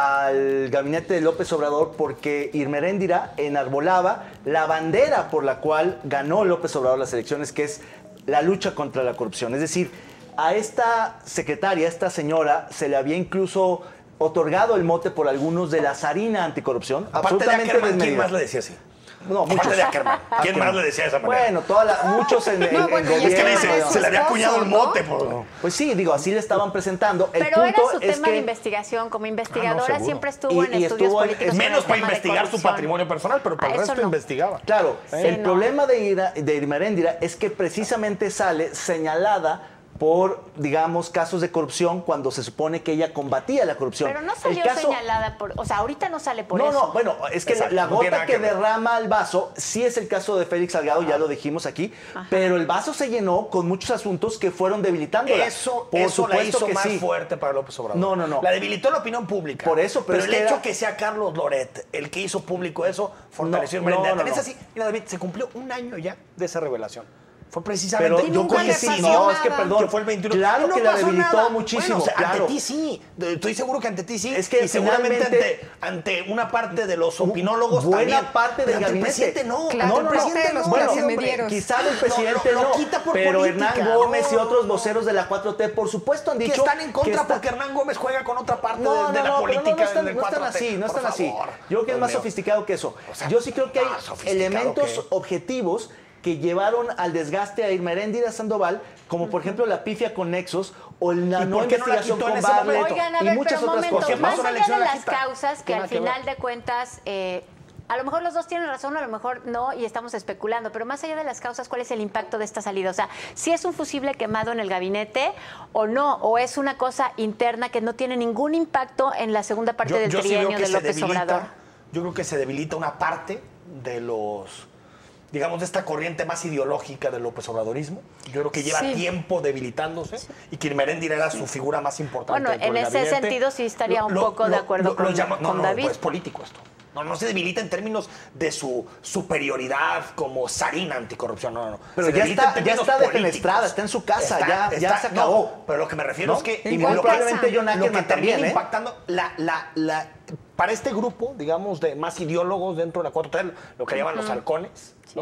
S4: al gabinete de López Obrador porque Irma Heréndira enarbolaba la bandera por la cual ganó López Obrador las elecciones, que es la lucha contra la corrupción. Es decir, a esta secretaria, a esta señora, se le había incluso otorgado el mote por algunos de la zarina anticorrupción.
S2: Aparte de
S4: absolutamente
S2: Ackerman, ¿quién
S4: desmedida.
S2: más le decía así?
S4: No, muchos.
S2: Aparte de Ackerman, ¿quién más le decía de esa manera?
S4: Bueno, toda la- muchos en, en,
S5: No,
S4: en
S5: bueno, y
S2: es que le
S4: gobierno,
S2: dice,
S5: Ackerman
S2: se le había
S5: esposo,
S2: acuñado el
S5: ¿no?
S2: mote. Por...
S4: Pues sí, digo, así le estaban presentando. El
S3: Pero era
S4: punto
S3: su
S4: es
S3: tema
S4: que
S3: de investigación. Como investigadora
S2: seguro.
S3: siempre estuvo
S4: Y-
S3: en
S4: y
S3: estudios
S4: estuvo en-
S3: políticos.
S4: es
S3: con
S2: Menos
S3: el
S2: para
S3: tema de
S2: investigar su
S3: corrupción.
S2: patrimonio personal, pero para
S3: Ah,
S2: el
S3: eso
S2: resto
S3: no.
S2: investigaba.
S4: Claro,
S3: Sí,
S4: el
S3: no.
S4: problema de, Ira- de Irma Heréndira es que precisamente sale señalada por, digamos, casos de corrupción cuando se supone que ella combatía la corrupción.
S3: Pero no
S4: El
S3: salió
S4: caso-
S3: señalada por. O sea, ahorita no sale por
S4: no,
S3: eso.
S4: no, bueno, es que
S2: Exacto,
S4: la
S2: no tiene
S4: gota
S2: nada
S4: que
S2: que ver.
S4: derrama el vaso sí es el caso de Félix Salgado, ya lo dijimos aquí, pero el vaso se llenó con muchos asuntos que fueron debilitándola.
S2: Eso,
S4: por
S2: eso la
S4: supuesto
S2: hizo
S4: que
S2: más
S4: sí.
S2: fuerte para López Obrador.
S4: No, no, no.
S2: La debilitó la opinión pública.
S4: Por eso, pero es
S2: el
S4: que
S2: hecho
S4: era-
S2: que sea Carlos Loret el que hizo público eso fortaleció
S4: No,
S2: el Merendera.
S4: no, no,
S2: Es
S4: no.
S2: así, mira, David, se cumplió un año ya de esa revelación. Fue precisamente
S4: Pero
S5: Y
S4: yo
S5: nunca le
S4: coincido,
S5: pasó
S4: no, es que
S5: nada.
S4: perdón,
S2: que fue el veintiuno.
S4: claro
S2: Y no
S4: que la
S2: pasó
S4: debilitó
S2: nada.
S4: muchísimo,
S2: Bueno, o sea,
S4: claro.
S2: ante ti sí. Estoy seguro que ante ti sí.
S4: Es que
S2: y seguramente
S4: finalmente-
S2: ante, ante una parte de los opinólogos
S4: buena
S2: también.
S4: parte del
S2: Pero ante el
S4: gabinete.
S2: presidente no.
S5: Claro,
S2: Ante
S5: el
S2: el presidente
S5: presidente
S2: no.
S5: los
S2: Bueno,
S5: clasemedieros.
S4: quizá del
S2: Lo-
S4: presidente
S2: lo- lo
S4: no,
S2: quita por
S4: pero
S2: política,
S4: Hernán Gómez y
S2: no,
S4: otros
S2: no.
S4: voceros de la cuatro T, por supuesto, han
S2: Que
S4: dicho
S2: están en contra
S4: que está-
S2: porque Hernán Gómez juega con otra parte
S4: No,
S2: de,
S4: no,
S2: de la
S4: no, pero
S2: política
S4: no, no están,
S2: del
S4: no están
S2: cuatro T.
S4: así, no
S2: Por
S4: están así.
S2: favor.
S4: Yo creo que es
S2: Dios
S4: más
S2: mío.
S4: sofisticado que eso.
S2: O sea,
S4: Yo sí creo que hay
S2: más sofisticado
S4: elementos
S2: que-
S4: objetivos que llevaron al desgaste a Irma Heréndira Sandoval, como por ejemplo la pifia con Nexos o la
S2: ¿Y
S4: no
S2: por qué no la
S4: investigación
S2: quitó en
S4: con
S2: ese
S4: Bartlett
S2: momento?
S3: Oigan, a
S4: y
S3: ver,
S4: muchas
S3: pero un
S4: otras
S3: momento,
S4: cosas.
S3: más
S2: pasó la
S3: allá
S2: elección,
S3: de
S2: la
S3: las
S2: quita.
S3: causas, que
S2: Tiene
S3: al
S2: que ver.
S3: final de cuentas, eh, a lo mejor los dos tienen razón, a lo mejor no, y estamos especulando, pero más allá de las causas, ¿cuál es el impacto de esta salida? O sea, si es un fusible quemado en el gabinete o no, o es una cosa interna que no tiene ningún impacto en la segunda parte del
S2: sí veo
S3: trienio
S2: que
S3: de
S2: se
S3: López
S2: debilita,
S3: Obrador.
S2: Yo creo que se debilita una parte de los, digamos, de esta corriente más ideológica del López Obradorismo. Yo creo que lleva
S5: Sí.
S2: tiempo debilitándose y que Irma Heréndira era su figura más importante.
S3: Bueno,
S2: dentro
S3: en
S2: del
S3: ese
S2: gabinete.
S3: sentido sí estaría un poco de acuerdo con-
S2: llama- no,
S3: con
S2: no,
S3: David.
S2: pues, es político esto. No, no se debilita en términos de su superioridad como zarina anticorrupción. No, no, no.
S4: Pero
S2: Se
S4: ya
S2: debilita
S4: está-
S2: en
S4: ya
S2: términos
S4: está
S2: políticos.
S4: defenestrada, está en su casa, ya- ya se
S2: no,
S4: acabó.
S2: pero lo que me refiero
S4: ¿No?
S2: es que
S5: ¿En
S4: Y
S5: cuál
S4: muy
S5: casa?
S4: probablemente John
S2: lo que
S4: Ackerman
S2: termina
S4: también, ¿eh?
S2: impactando la, la, la, para este grupo, digamos, de más ideólogos dentro de la cuatro T, lo que llaman los halcones, ¿no?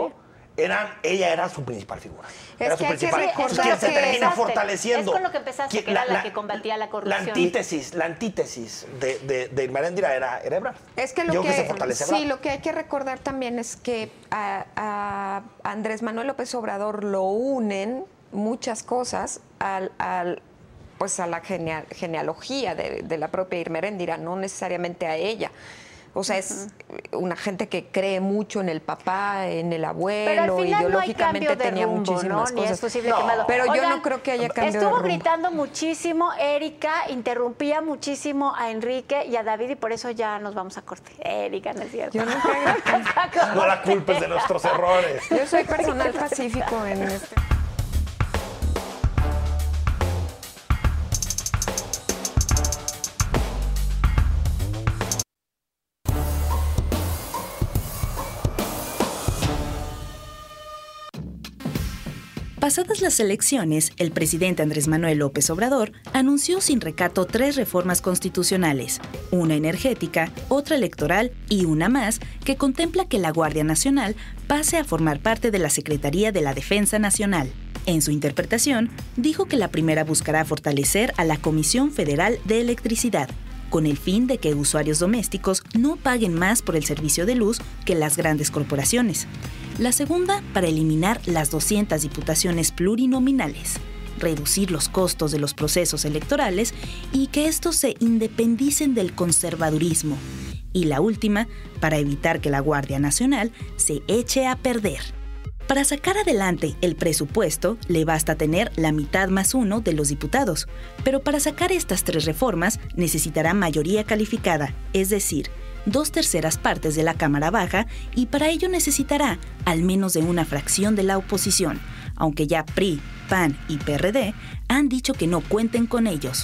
S2: eran, ella era su principal figura.
S5: Es
S2: era
S5: que
S2: su
S5: hay que
S2: principal.
S5: recordar
S2: Entonces, quien se
S5: que-
S2: termina
S3: Empezaste,
S2: fortaleciendo.
S3: es con lo que empezaste, que era la que combatía la corrupción.
S2: La antítesis, la antítesis de, de, de Irma Heréndira era, era Ebrard.
S5: Es que lo
S2: Yo
S5: que,
S2: creo que se fortalece
S5: sí,
S2: Ebrard.
S5: lo que hay que recordar también es que a, a Andrés Manuel López Obrador lo unen muchas cosas al, al pues a la genea- genealogía de, de la propia Irma Heréndira, no necesariamente a ella. O sea, es una gente que cree mucho en el papá, en el abuelo,
S3: Pero al final no hay
S5: ideológicamente
S3: cambio de
S5: tenía
S3: rumbo,
S5: muchísimas
S3: ¿no? Ni
S5: cosas.
S3: es posible
S2: No,
S3: quemarlo.
S5: pero yo
S3: Oigan,
S5: no creo que haya cambio de
S3: Estuvo
S5: rumbo.
S3: gritando muchísimo Erika, interrumpía muchísimo a Enrique y a David y por eso ya nos vamos a corte. Erika, no es cierto.
S5: Yo nunca grité.
S2: No la culpes de nuestros errores.
S5: Yo soy personal pacífico en este.
S6: Pasadas las elecciones, el presidente Andrés Manuel López Obrador anunció sin recato tres reformas constitucionales, una energética, otra electoral y una más que contempla que la Guardia Nacional pase a formar parte de la Secretaría de la Defensa Nacional. En su interpretación, dijo que la primera buscará fortalecer a la Comisión Federal de Electricidad, con el fin de que usuarios domésticos no paguen más por el servicio de luz que las grandes corporaciones. La segunda, para eliminar las doscientas diputaciones plurinominales, reducir los costos de los procesos electorales y que estos se independicen del conservadurismo. Y la última, para evitar que la Guardia Nacional se eche a perder. Para sacar adelante el presupuesto, le basta tener la mitad más uno de los diputados, pero para sacar estas tres reformas necesitará mayoría calificada, es decir, dos terceras partes de la Cámara Baja, y para ello necesitará al menos de una fracción de la oposición, aunque ya P R I, P A N y P R D han dicho que no cuenten con ellos.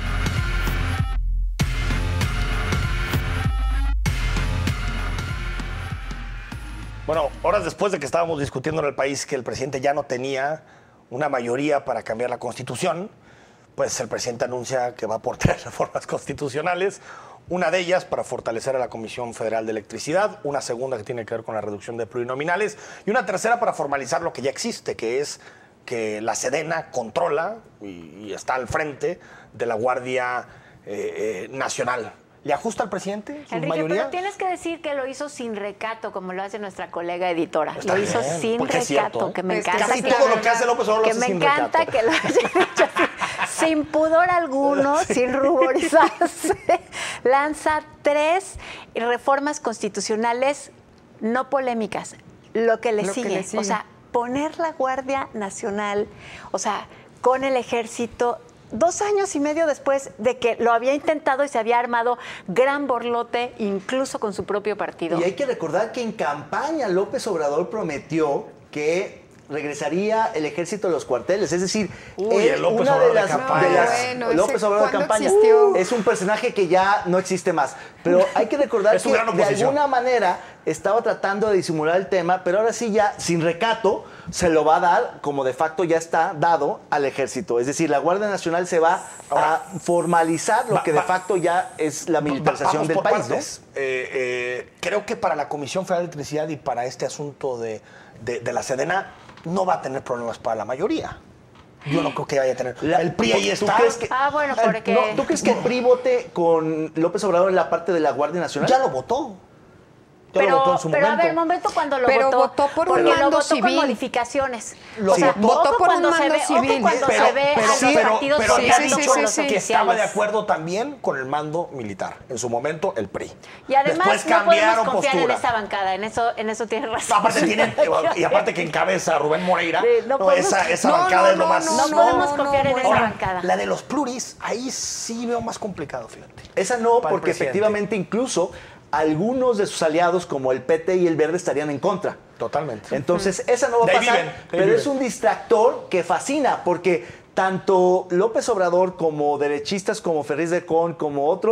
S2: Bueno, horas después de que estábamos discutiendo en el país que el presidente ya no tenía una mayoría para cambiar la Constitución, pues el presidente anuncia que va por tres reformas constitucionales, una de ellas para fortalecer a la Comisión Federal de Electricidad, una segunda que tiene que ver con la reducción de plurinominales y una tercera para formalizar lo que ya existe, que es que la Sedena controla y, y está al frente de la Guardia eh, eh, Nacional. ¿Le ajusta al presidente su
S3: Enrique,
S2: mayoría?
S3: pero tienes que decir que lo hizo sin recato, como lo hace nuestra colega editora.
S2: Está
S3: lo hizo
S2: bien,
S3: sin
S2: porque
S3: recato,
S2: es cierto, ¿eh?
S3: que me
S5: Es que
S3: encanta.
S2: Casi
S3: que-
S2: todo lo que hace López Obrador lo
S3: que
S2: hace
S3: me
S2: sin
S3: encanta
S2: recato.
S3: que lo haya dicho así, sin pudor alguno, sin ruborizarse. Lanza tres reformas constitucionales no polémicas, lo que le,
S5: Lo que
S3: sigue.
S5: le sigue.
S3: O sea, poner la Guardia Nacional, o sea, con el ejército. Dos años y medio después de que lo había intentado y se había armado gran borlote, incluso con su propio partido.
S4: Y hay que recordar que en campaña López Obrador prometió que regresaría el ejército a los cuarteles, es decir,
S2: Uy,
S4: él,
S2: el López
S4: una
S2: Obrador
S4: de
S2: de
S4: las,
S2: campaña.
S4: de las-
S5: Bueno, ese,
S4: López Obrador de
S5: ¿cuándo
S4: campaña
S5: existió?
S4: es un personaje que ya no existe más, pero hay que recordar
S2: Es
S4: que
S2: su gran
S4: de
S2: oposición.
S4: alguna manera estaba tratando de disimular el tema, pero ahora sí ya sin recato se lo va a dar, como de facto ya está dado al ejército, es decir, la Guardia Nacional se va
S2: Ahora,
S4: a formalizar lo
S2: va-
S4: que de
S2: va-
S4: facto ya es la militarización
S2: Vamos
S4: del
S2: por
S4: país,
S2: partes. Eh, eh, creo que para la Comisión Federal de Electricidad y para este asunto de, de- de la Sedena no va a tener problemas para la mayoría. Yo no creo que vaya a tener.
S4: La-
S2: el P R I ahí
S4: ¿tú
S2: está.
S4: crees que-
S3: Ah, bueno,
S4: el-
S3: porque-
S4: no, ¿tú crees que el P R I vote con López Obrador en la parte de la Guardia Nacional?
S2: Ya lo votó. Ya
S3: Pero,
S2: lo votó en su
S3: pero a
S2: momento.
S3: ver, momento cuando lo
S5: Pero
S3: votó.
S5: votó por un
S3: porque lo
S5: mando
S3: votó con
S5: civil.
S3: modificaciones.
S2: Lo
S3: o sea,
S2: votó-
S3: ojo
S5: votó por
S3: cuando
S5: un
S3: se
S5: mando
S3: ve, ojo
S5: civil.
S3: cuando
S2: pero,
S3: se ve
S2: pero,
S3: a
S2: sí,
S3: los
S2: pero,
S3: partidos
S2: pero
S5: sí,
S2: había
S5: sí,
S2: dicho
S5: sí,
S3: con los
S5: sí, sí.
S2: que estaba de
S3: oficiales.
S2: acuerdo también con el mando militar. En su momento, el P R I.
S3: Y además
S2: Después
S3: no podemos
S2: cambiaron
S3: confiar
S2: postura.
S3: en esa bancada, en eso, en eso tienes razón.
S2: No, aparte tienen, y aparte que encabeza Rubén Moreira,
S3: Sí, no
S2: no,
S3: podemos-
S2: esa, esa
S5: No,
S2: bancada
S5: no,
S2: es lo
S5: no,
S2: más.
S3: No,
S5: no,
S3: podemos
S5: no,
S3: confiar en
S5: no,
S3: esa
S2: Ahora,
S3: bancada.
S2: la de los pluris, ahí sí veo más complicado, fíjate.
S4: Esa no,
S2: Para el
S4: porque
S2: presidente.
S4: efectivamente incluso algunos de sus aliados como el P T y el Verde estarían en contra.
S2: Totalmente.
S4: Entonces, esa no va a
S2: De ahí
S4: pasar,
S2: viven, de ahí
S4: pero
S2: viven.
S4: es un distractor que fascina, porque tanto López Obrador como derechistas como Ferriz de Con, como otros,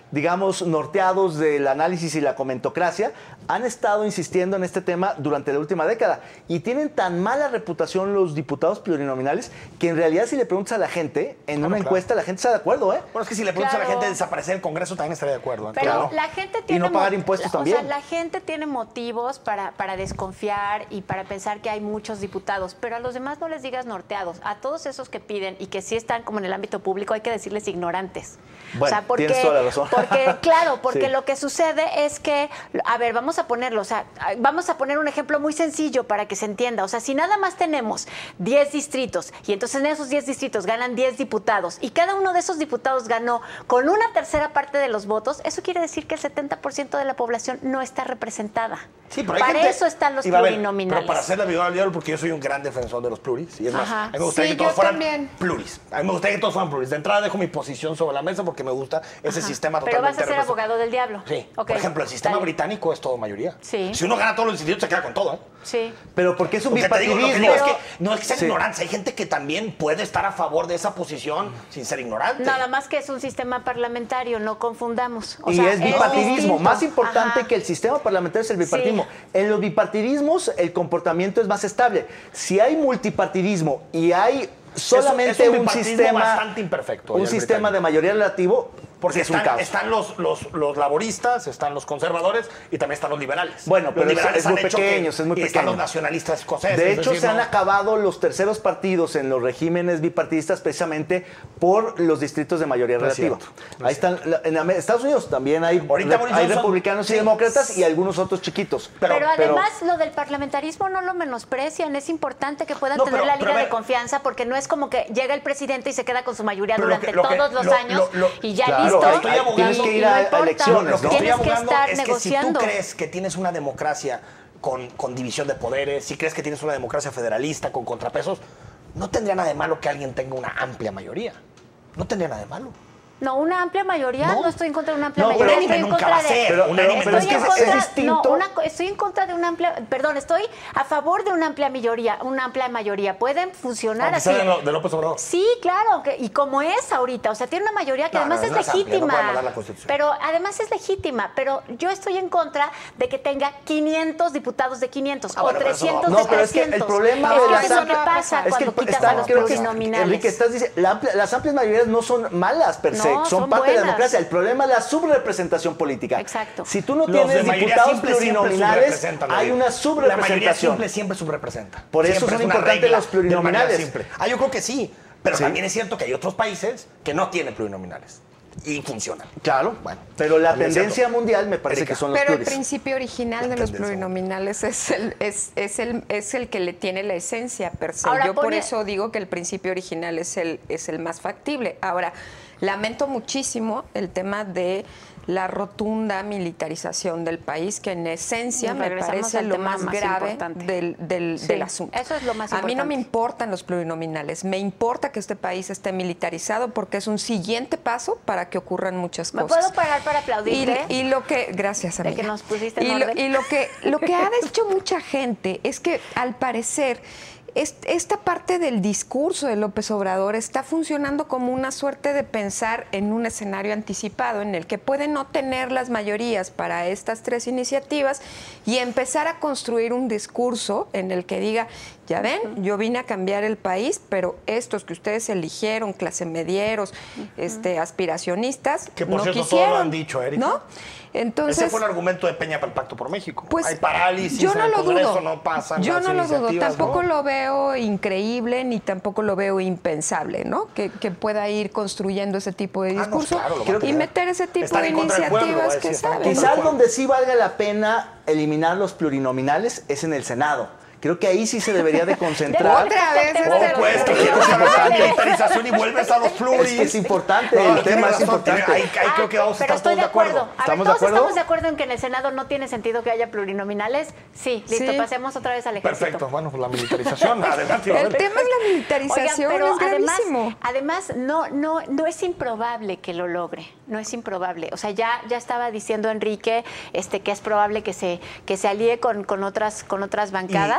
S4: digamos, norteados del análisis y la comentocracia, han estado insistiendo en este tema durante la última década. Y tienen tan mala reputación los diputados plurinominales que en realidad si le preguntas a la gente, en
S2: Ah,
S4: una
S2: no, claro.
S4: encuesta, la gente está de acuerdo, ¿eh?
S2: Bueno, es que si le preguntas a la
S3: Claro.
S2: gente de desaparecer el Congreso, también estaría de acuerdo. ¿eh?
S3: Pero
S2: Claro.
S3: la gente tiene
S4: no pagar
S3: mo-
S4: impuestos
S3: la-
S4: también.
S3: O sea, la gente tiene motivos para, para desconfiar y para pensar que hay muchos diputados, pero a los demás no les digas norteados. A todos esos que piden y que sí están como en el ámbito público hay que decirles ignorantes.
S4: Bueno,
S3: o sea, porque,
S4: tienes toda la razón.
S3: porque claro, porque
S4: Sí.
S3: lo que sucede es que, a ver, vamos a ponerlo, o sea, vamos a poner un ejemplo muy sencillo para que se entienda. O sea, si nada más tenemos diez distritos y entonces en esos diez distritos ganan diez diputados y cada uno de esos diputados ganó con una tercera parte de los votos, eso quiere decir que el setenta por ciento de la población no está representada.
S2: Sí, pero hay
S3: para
S2: gente-
S3: eso están los
S2: y va a ver,
S3: plurinominales.
S2: Pero para hacer la vida al diablo, porque yo soy un gran defensor de los pluris. Y es más,
S3: Ajá.
S2: a mí me gustaría
S5: Sí,
S2: que todos
S5: yo
S2: fueran
S5: también.
S2: pluris. A mí me gustaría que todos fueran pluris. De entrada dejo mi posición sobre la mesa porque me gusta ese sistema
S3: Pero
S2: totalmente
S3: vas a ser
S2: representativo.
S3: abogado del diablo.
S2: Sí.
S3: Ok,
S2: Por ejemplo, el sistema
S3: está bien.
S2: británico es todo mayoría.
S3: Sí.
S2: Si uno gana todos los institutos, se queda con todo, ¿eh?
S3: Sí.
S4: Pero porque es un
S2: Lo que te digo, lo que
S4: bipartidismo.
S2: digo es que no es que sea
S4: Sí.
S2: ignorancia, hay gente que también puede estar a favor de esa posición sin ser ignorante.
S3: Nada más que es un sistema parlamentario, no confundamos. O
S4: y
S3: sea,
S4: es bipartidismo.
S3: distinto.
S4: Más importante
S3: Ajá.
S4: que el sistema parlamentario es el bipartidismo.
S3: Sí.
S4: En los bipartidismos el comportamiento es más estable. Si hay multipartidismo y hay solamente
S2: es un
S4: un,
S2: bipartidismo
S4: sistema
S2: bastante imperfecto,
S4: un
S2: el
S4: sistema
S2: británico.
S4: de mayoría relativo,
S2: Porque
S4: es un
S2: están,
S4: caos.
S2: están los, los, los laboristas, están los conservadores y también están los liberales.
S4: Bueno,
S2: Los
S4: pero es-
S2: liberales
S4: es
S2: han
S4: muy
S2: hecho que-
S4: pequeño, es muy
S2: y están
S4: pequeño.
S2: los nacionalistas escoceses.
S4: De
S2: es
S4: hecho,
S2: decir,
S4: se han
S2: no-
S4: acabado los terceros partidos en los regímenes bipartidistas precisamente por los distritos de mayoría
S2: No es
S4: relativa.
S2: cierto, no
S4: Ahí
S2: es
S4: están, la- en Am- Estados Unidos también hay,
S2: Ahorita
S4: rep-
S2: Boris
S4: hay
S2: Johnson-
S4: republicanos y
S2: sí.
S4: demócratas y algunos otros chiquitos.
S2: Pero-
S3: Pero, además lo del parlamentarismo no lo menosprecian, es importante que puedan
S2: No,
S3: tener
S2: pero-
S3: la
S2: pero
S3: liga
S2: a ver-
S3: de confianza porque no es como que llega el presidente y se queda con su mayoría
S2: Pero lo
S3: durante
S2: que- lo que-
S3: todos los
S2: lo-
S3: años
S2: lo- lo-
S3: y ya
S4: Claro,
S3: listo.
S4: ahí
S2: estoy abogando-
S4: tienes que ir
S3: y no
S4: a- a
S3: importa.
S4: elecciones,
S2: Lo que
S4: ¿no?
S2: estoy
S3: Tienes que
S2: abogando
S3: estar
S2: es que si
S3: negociando.
S2: tú crees que tienes una democracia con, con división de poderes, si crees que tienes una democracia federalista con contrapesos, no tendría nada de malo que alguien tenga una amplia mayoría. No tendría nada de malo.
S3: No, una amplia mayoría, no,
S2: No.
S3: estoy en contra de una amplia
S2: No,
S3: mayoría.
S2: pero
S3: estoy en
S2: nunca
S3: contra
S2: va a
S3: de-
S2: ser.
S4: Pero- pero-
S3: estoy
S4: pero es que
S3: en
S4: es-
S3: contra-
S4: es distinto.
S3: No, una co- estoy en contra de una amplia, perdón, estoy a favor de una amplia mayoría, una amplia mayoría. Pueden funcionar
S2: Aunque
S3: así.
S2: sea de, lo- de López Obrador.
S3: Sí, claro, que- y como es ahorita, o sea, tiene una mayoría que
S2: No,
S3: además
S2: no,
S3: es
S2: no es amplia, no
S3: legítima.
S2: puede anular la Constitución.
S3: Pero además es legítima, pero yo estoy en contra de que tenga quinientos diputados de quinientos
S2: Ah,
S3: o
S2: bueno, pero eso no va a
S3: trescientos
S4: No,
S3: de
S4: pero es que
S3: trescientos.
S4: el problema
S3: es
S4: de
S3: que
S4: las
S3: eso es lo
S4: amplia-
S3: que pasa
S4: es que
S3: cuando
S4: el-
S3: quitas
S4: está-
S3: a los
S4: creo que-
S3: plurinominales.
S4: Enrique, estás diciendo, la amplia- las amplias mayorías no son malas per se,
S3: No,
S4: son,
S3: son
S4: parte de la
S3: buenas.
S4: democracia. El problema es la subrepresentación política.
S3: Exacto.
S4: Si tú no
S2: Los
S4: tienes
S2: de mayoría
S4: diputados
S2: simple siempre
S4: plurinominales,
S2: subrepresentan,
S4: hay
S2: David.
S4: una
S2: La mayoría
S4: subrepresentación.
S2: simple siempre subrepresenta.
S4: Por eso
S2: Siempre
S4: son
S2: es una
S4: importantes
S2: regla
S4: los
S2: de manera
S4: plurinominales.
S2: simple. Ah, yo creo que sí. Pero
S4: Sí.
S2: también es cierto que hay otros países que no tienen plurinominales. Y funcionan.
S4: Claro,
S2: Bueno,
S4: pero la
S2: también es
S4: tendencia
S2: cierto.
S4: mundial me parece
S2: Erika.
S4: que son los
S5: Pero el
S4: pluris.
S5: principio original de los
S2: tendencia.
S5: plurinominales es el, es, es, el, es el que le tiene la esencia per se.
S3: Ahora
S5: Yo por
S3: pone-
S5: eso digo que el principio original es el, es el más factible. Ahora, lamento muchísimo el tema de la rotunda militarización del país, que en esencia
S3: Y
S5: me
S3: regresamos
S5: parece
S3: al
S5: lo
S3: tema
S5: más
S3: más
S5: grave
S3: importante.
S5: del, del,
S3: Sí,
S5: del asunto.
S3: eso es lo más
S5: A mí no me
S3: importante.
S5: importan los plurinominales, me importa que este país esté militarizado porque es un siguiente paso para que ocurran muchas
S3: ¿Me
S5: cosas.
S3: puedo parar para aplaudirte?
S5: Y, y lo que, gracias,
S3: De
S5: amiga.
S3: que nos pusiste en
S5: y, lo,
S3: orden.
S5: y lo que lo que ha dicho mucha gente es que al parecer es- esta parte del discurso de López Obrador está funcionando como una suerte de pensar en un escenario anticipado en el que puede no tener las mayorías para estas tres iniciativas y empezar a construir un discurso en el que diga, ya ven, yo vine a cambiar el país, pero estos que ustedes eligieron, clase medieros, este, aspiracionistas,
S2: Que, por
S5: no
S2: cierto, todo
S5: quisieron,
S2: lo han dicho, Erika.
S5: ¿no? Entonces,
S2: Ese fue el argumento de Peña para el Pacto por México.
S5: pues,
S2: Hay parálisis
S5: yo no
S2: en el
S5: lo
S2: Congreso,
S5: dudo.
S2: no pasan
S5: Yo
S2: las
S5: no lo dudo,
S2: iniciativas,
S5: tampoco
S2: ¿no?
S5: lo veo increíble ni tampoco lo veo impensable, ¿no? Que, que pueda ir construyendo ese tipo de
S2: Ah, no,
S5: discurso
S2: claro, lo va a
S5: y
S2: tener.
S5: meter ese tipo
S2: Estar
S5: de
S2: en contra del pueblo,
S5: iniciativas
S2: va a
S5: que
S2: decir, estar en
S5: saben.
S2: contra
S4: Quizás donde sí valga la pena eliminar los plurinominales es en el Senado. Creo que ahí sí se debería de concentrar.
S5: Otra vez
S3: Oh,
S5: este
S2: Oh, pues, que
S3: Pero-
S2: quieres hablar de militarización y vuelves a los pluris.
S4: Es que es importante,
S2: No,
S4: el
S2: tienes
S4: tema es
S2: razón,
S4: importante.
S2: Ahí, ahí
S3: Ah,
S2: creo que vamos a
S3: pero
S2: estar
S3: estoy
S2: todos de acuerdo.
S3: A ver,
S4: ¿Estamos de
S3: ¿todos
S4: acuerdo?
S3: estamos de acuerdo en que en el Senado no tiene sentido que haya plurinominales? Sí, listo,
S5: Sí.
S3: pasemos otra vez al ejército.
S2: Perfecto, bueno, pues la militarización, adelante.
S5: El tema es la militarización,
S3: Oigan, pero
S5: es
S3: además,
S5: gravísimo.
S3: además no, no, no es improbable que lo logre, no es improbable. O sea, ya, ya estaba diciendo Enrique este, que es probable que se, que se alíe con, con, otras, con otras bancadas.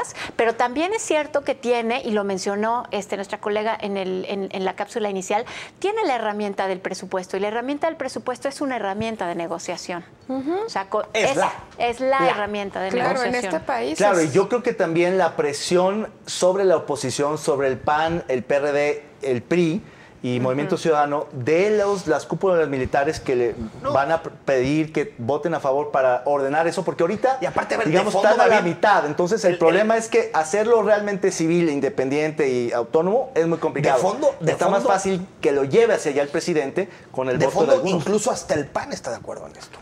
S3: paz. Pero también es cierto que tiene, y lo mencionó este, nuestra colega en, el, en, en la cápsula inicial, tiene la herramienta del presupuesto. Y la herramienta del presupuesto es una herramienta de negociación. Uh-huh. O sea,
S2: es,
S3: es
S2: la,
S3: es la,
S2: la
S3: herramienta de
S5: claro,
S3: negociación.
S5: En este país.
S4: Claro,
S5: es...
S4: y yo creo que también la presión sobre la oposición, sobre el P A N, el P R D, el P R I y uh-huh. Movimiento Ciudadano, de los, las cúpulas militares que le no. van a pedir que voten a favor para ordenar eso, porque ahorita,
S2: y aparte, a ver,
S4: digamos,
S2: fondo,
S4: están a la
S2: David,
S4: mitad. Entonces, el,
S2: el
S4: problema
S2: el,
S4: es que hacerlo realmente civil, independiente y autónomo es muy complicado.
S2: De fondo, de
S4: Está
S2: fondo,
S4: más fácil que lo lleve hacia allá el presidente con el
S2: de
S4: voto
S2: fondo,
S4: de algunos.
S2: Incluso hasta el P A N está de acuerdo en esto.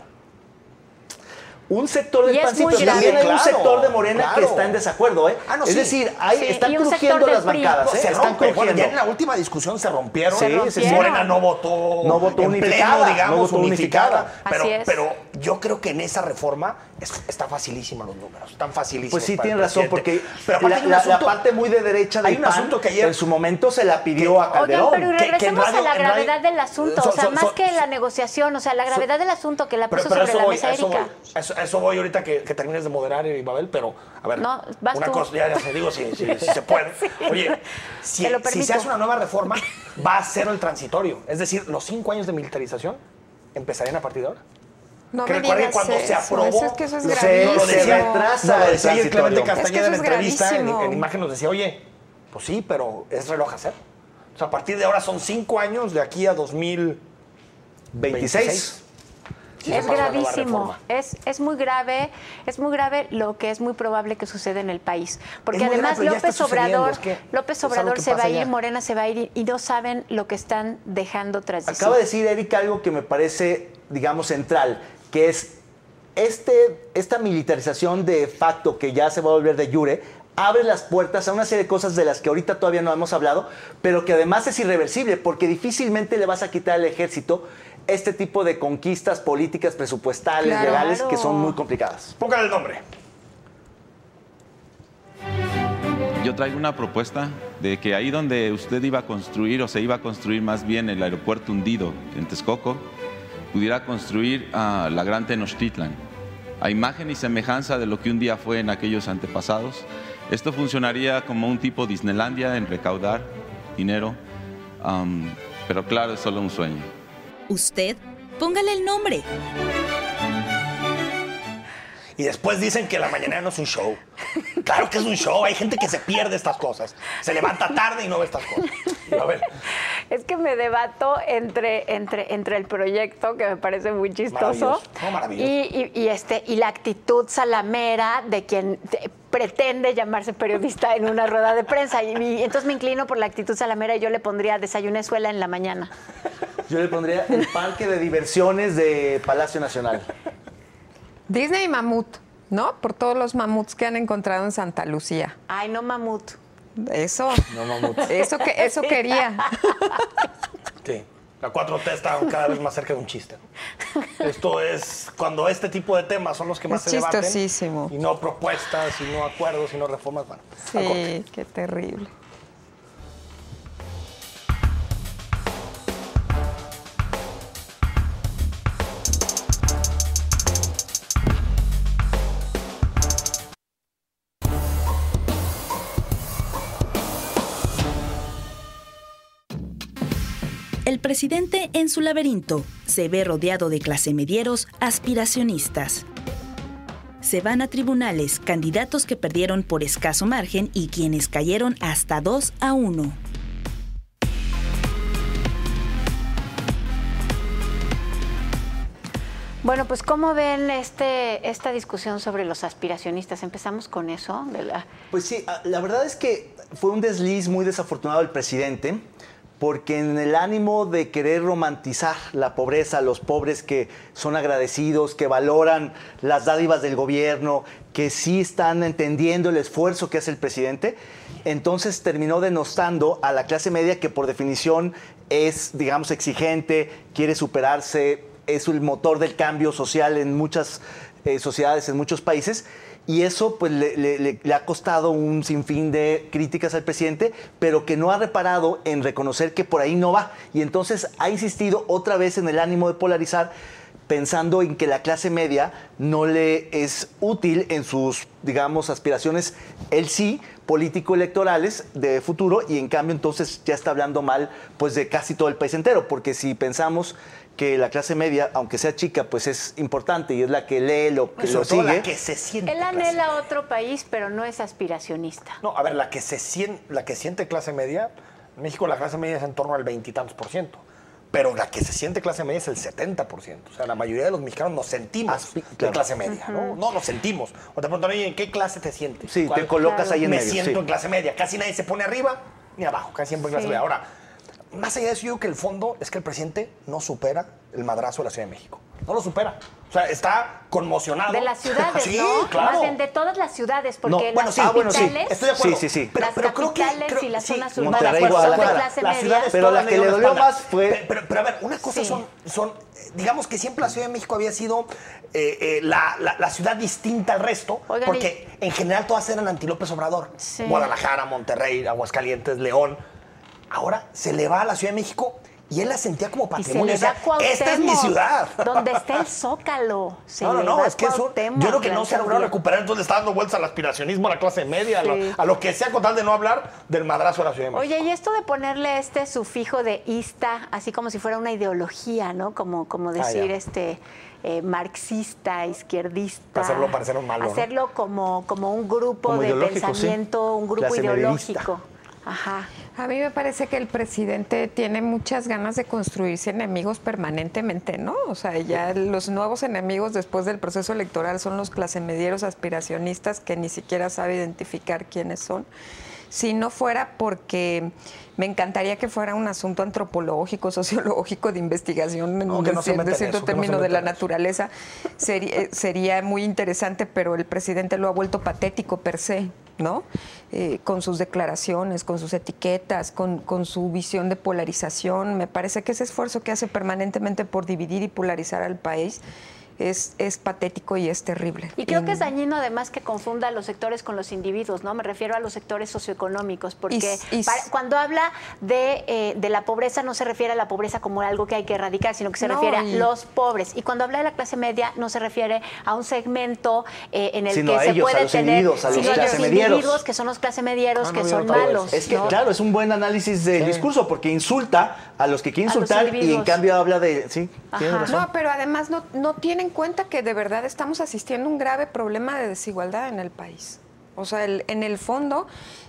S4: Un sector del
S3: Y es
S4: P A N, sí,
S3: muy
S4: pero
S3: grave.
S4: también hay
S2: Claro,
S4: un sector de Morena
S2: claro.
S4: que está en desacuerdo, ¿eh?
S2: Ah, no,
S4: es
S2: sí.
S4: decir, hay,
S3: Sí,
S4: están
S3: y un
S4: crujiendo
S3: sector
S4: las
S3: del P R I.
S4: bancadas, ¿eh?
S2: Se
S4: Están
S2: rompe. Bueno,
S4: crujiendo.
S2: ya en la última discusión se rompieron.
S4: Sí,
S3: Se rompieron.
S2: Morena no votó,
S4: No votó
S2: en
S4: unificada,
S2: pleno, digamos,
S4: no votó
S2: unificada.
S4: unificada.
S2: Pero,
S3: Así es.
S2: pero yo creo que en esa reforma es, está facilísima los números, están facilísimos.
S4: Pues sí,
S2: para
S4: tienen
S2: el
S4: razón,
S2: presidente.
S4: porque
S2: Pero aparte
S4: la,
S2: hay un
S4: la-
S2: asunto-
S4: la parte muy de derecha del
S2: hay un
S4: P A N
S2: asunto que ayer-
S4: en su momento se la pidió a Calderón.
S3: Oigan, pero
S2: que- que en
S3: regresemos
S2: radio-
S3: a la
S2: en radio-
S3: gravedad del asunto,
S2: so-
S3: o sea,
S2: so-
S3: más
S2: so-
S3: que la negociación, o sea, la gravedad del asunto que la puso sobre la
S2: voy,
S3: mesa
S2: a eso
S3: Erika.
S2: voy, a eso, a eso voy ahorita que, que termines de moderar, Ibabel, pero a ver,
S3: No, vas
S2: una
S3: tú.
S2: cosa, ya, ya te digo si, si, si se puede.
S3: Sí.
S2: Oye, si,
S3: Te lo
S2: si
S3: permito.
S2: se hace una nueva reforma, va a ser el transitorio. Es decir, los cinco años de militarización empezarían a partir de ahora.
S5: No
S2: Que
S5: me
S2: recuerden
S5: digas
S2: cuando se
S5: eso,
S2: aprobó,
S5: eso es que eso es
S2: lo sé,
S5: gravísimo.
S2: lo decía,
S4: Se retrasa
S2: no, lo
S4: el
S2: decía ayer Clemente
S4: transitorio.
S2: Castañeda
S5: Es que eso
S2: en
S5: es
S2: entrevista, en,
S5: gravísimo.
S2: en imagen nos decía, oye, pues sí, pero es reloj hacer. O sea, a partir de ahora son cinco años de aquí a dos mil veintiséis. Sí, se
S3: Es
S2: pasa una nueva
S3: gravísimo,
S2: reforma.
S3: es, es muy grave, es muy grave lo que es muy probable que suceda en el país. Porque
S2: Es muy
S3: además
S2: grave, pero ya
S3: López
S2: está sucediendo,
S3: Obrador,
S2: es que
S3: López
S2: es algo
S3: Obrador
S2: que
S3: se va
S2: pasa
S3: a ir,
S2: ya.
S3: Morena se va a ir y no saben lo que están dejando tras de sí.
S4: Acaba de decir Erika algo que me parece, digamos, central, que es este, esta militarización de facto que ya se va a volver de jure, abre las puertas a una serie de cosas de las que ahorita todavía no hemos hablado, pero que además es irreversible, porque difícilmente le vas a quitar al ejército este tipo de conquistas políticas, presupuestales,
S5: Claro.
S4: legales, que son muy complicadas.
S2: Póngale el nombre.
S7: Yo traigo una propuesta de que ahí donde usted iba a construir, o se iba a construir más bien el aeropuerto hundido en Texcoco, pudiera construir uh, la Gran Tenochtitlan, a imagen y semejanza de lo que un día fue en aquellos antepasados. Esto funcionaría como un tipo Disneylandia en recaudar dinero, um, pero claro, es solo un sueño.
S6: Usted, póngale el nombre.
S2: Y después dicen que la mañanera no es un show. Claro que es un show. Hay gente que se pierde estas cosas. Se levanta tarde y no ve estas cosas. A ver.
S3: Es que me debato entre, entre, entre el proyecto, que me parece muy chistoso,
S2: Maravilloso. No, maravilloso.
S3: y, y, y este, y la actitud salamera de quien te- pretende llamarse periodista en una rueda de prensa. Y, y entonces me inclino por la actitud salamera y yo le pondría desayunezuela en la mañana.
S4: Yo le pondría el parque de diversiones de Palacio Nacional.
S5: Disney y mamut, ¿no? Por todos los mamuts que han encontrado en Santa Lucía.
S3: Ay, no mamut.
S5: Eso.
S4: No, mamut.
S5: Eso que eso quería.
S2: Sí. La cuatro T está cada vez más cerca de un chiste. Esto es cuando este tipo de temas son los que más
S5: Es
S2: se debaten.
S5: chistosísimo.
S2: Y no propuestas, y no acuerdos, y no reformas. Bueno, al corte.
S5: Sí, qué terrible.
S6: El presidente en su laberinto se ve rodeado de clasemedieros aspiracionistas. Se van a tribunales candidatos que perdieron por escaso margen y quienes cayeron hasta dos a uno.
S3: Bueno, pues ¿cómo ven este, esta discusión sobre los aspiracionistas? Empezamos con eso. De la...
S4: Pues sí, la verdad es que fue un desliz muy desafortunado del presidente, porque en el ánimo de querer romantizar la pobreza, los pobres que son agradecidos, que valoran las dádivas del gobierno, que sí están entendiendo el esfuerzo que hace el presidente, entonces terminó denostando a la clase media que por definición es, digamos, exigente, quiere superarse, es el motor del cambio social en muchas eh, sociedades, en muchos países. Y eso pues le, le, le ha costado un sinfín de críticas al presidente, pero que no ha reparado en reconocer que por ahí no va. Y entonces ha insistido otra vez en el ánimo de polarizar, pensando en que la clase media no le es útil en sus, digamos, aspiraciones, él sí, político-electorales de futuro, y en cambio entonces ya está hablando mal pues de casi todo el país entero, porque si pensamos que la clase media, aunque sea chica, pues es importante y es la que lee, lo que
S2: Pues
S4: lo
S2: sobre todo
S4: sigue.
S2: la que se siente
S3: Él
S2: clase
S3: anhela
S2: media.
S3: otro país, pero no es aspiracionista.
S2: No, a ver, la que se siente, la que siente clase media, en México la clase media es en torno al veintitantos por ciento. Pero la que se siente clase media es el setenta por ciento. O sea, la mayoría de los mexicanos nos sentimos
S4: Aspi-
S2: de
S4: claro.
S2: clase media, ¿no? No nos sentimos. O te preguntan, oye, ¿en qué clase te sientes?
S4: Sí,
S2: ¿Cuál?
S4: te colocas ahí en
S2: Me
S4: medio.
S2: siento
S4: sí.
S2: en clase media. Casi nadie se pone arriba ni abajo, casi siempre en clase
S3: Sí.
S2: media. Ahora, más allá de eso, yo creo que el fondo es que el presidente no supera el madrazo de la Ciudad de México. No lo supera. O sea, está conmocionado.
S3: De las ciudades,
S2: sí,
S3: ¿no?
S2: claro.
S3: Más bien de todas las ciudades, porque
S4: No,
S2: bueno,
S3: las
S2: sí,
S4: ah, bueno, sí.
S3: capitales,
S2: Estoy de acuerdo.
S4: Sí, sí, sí.
S2: Pero,
S3: las
S2: pero creo que,
S3: capitales
S2: creo-
S3: y las
S2: sí,
S3: zonas
S4: Monterrey,
S3: urbanas son de
S4: Guadalajara.
S3: clase
S2: Las
S3: media.
S2: ciudades
S4: Pero
S2: todas
S4: la que
S2: dieron
S4: le dolió
S2: espalda.
S4: más fue-
S2: Pero, pero- pero a ver, una cosa
S3: Sí.
S2: son, son, eh, digamos que siempre la Ciudad de México había sido eh, eh, la, la- la ciudad distinta al resto,
S3: Oigan,
S2: porque en general todas eran anti López Obrador.
S3: Sí.
S2: Guadalajara, Monterrey, Aguascalientes, León. Ahora se le va a la Ciudad de México y él la sentía como
S3: Y se
S2: patrimonio.
S3: le
S2: O sea,
S3: da Cuauhtémoc,
S2: esta es mi ciudad.
S3: donde está el Zócalo. Se
S2: No, no,
S3: le
S2: no,
S3: da
S2: es que eso,
S3: Cuauhtémoc,
S2: yo creo que no se ha logrado
S3: también.
S2: recuperar, entonces le está dando vueltas al aspiracionismo, a la clase media, a,
S3: Sí.
S2: lo, a lo que sea, con tal de no hablar del madrazo de la Ciudad de México.
S3: Oye, y esto de ponerle este sufijo de ista, así como si fuera una ideología, ¿no? Como, como decir,
S2: Ah, ya.
S3: este, eh, marxista, izquierdista.
S2: Hacerlo parecer un malo, ¿no?
S3: Hacerlo como, como un grupo
S4: Como
S3: de
S4: ideológico,
S3: pensamiento, un grupo
S4: Clase
S3: ideológico. Ajá.
S5: A mí me parece que el presidente tiene muchas ganas de construirse enemigos permanentemente, ¿no? O sea, ya los nuevos enemigos después del proceso electoral son los clasemedieros aspiracionistas que ni siquiera sabe identificar quiénes son. Si no fuera porque me encantaría que fuera un asunto antropológico, sociológico, de investigación
S2: No,
S5: en-
S2: que
S5: de,
S2: no se
S5: cier-
S2: meta
S5: de
S2: en
S5: cierto
S2: eso, que no se
S5: término de
S2: meta
S5: la
S2: en eso.
S5: naturaleza, sería, eh, sería muy interesante, pero el presidente lo ha vuelto patético per se, ¿no? Eh, con sus declaraciones, con sus etiquetas, con, con su visión de polarización. Me parece que ese esfuerzo que hace permanentemente por dividir y polarizar al país es, es patético y es terrible.
S3: Y creo que es dañino además que confunda a los sectores con los individuos, ¿no? Me refiero a los sectores socioeconómicos, porque
S5: Y- y-
S3: para- cuando habla de, eh, de la pobreza no se refiere a la pobreza como algo que hay que erradicar, sino que se
S5: No,
S3: refiere
S5: y-
S3: a los pobres. Y cuando habla de la clase media no se refiere a un segmento eh, en el
S4: Sino
S3: que
S4: a
S3: se
S4: ellos, a
S3: puede
S4: los
S3: tener,
S4: individuos, a los
S3: sino
S4: clase medieros.
S3: individuos que son los clase medieros,
S2: Ah, no,
S3: que
S2: yo
S3: son
S2: no creo
S3: malos.
S4: Es que,
S3: ¿no?
S4: claro, es un buen análisis del discurso, porque insulta a los que quieren
S3: A los
S4: insultar y en
S3: individuos.
S4: cambio habla de... Sí, tiene
S3: Ajá.
S4: razón.
S5: No, pero además no, no tienen en cuenta que de verdad estamos asistiendo a un grave problema de desigualdad en el país. O sea, el- en el fondo,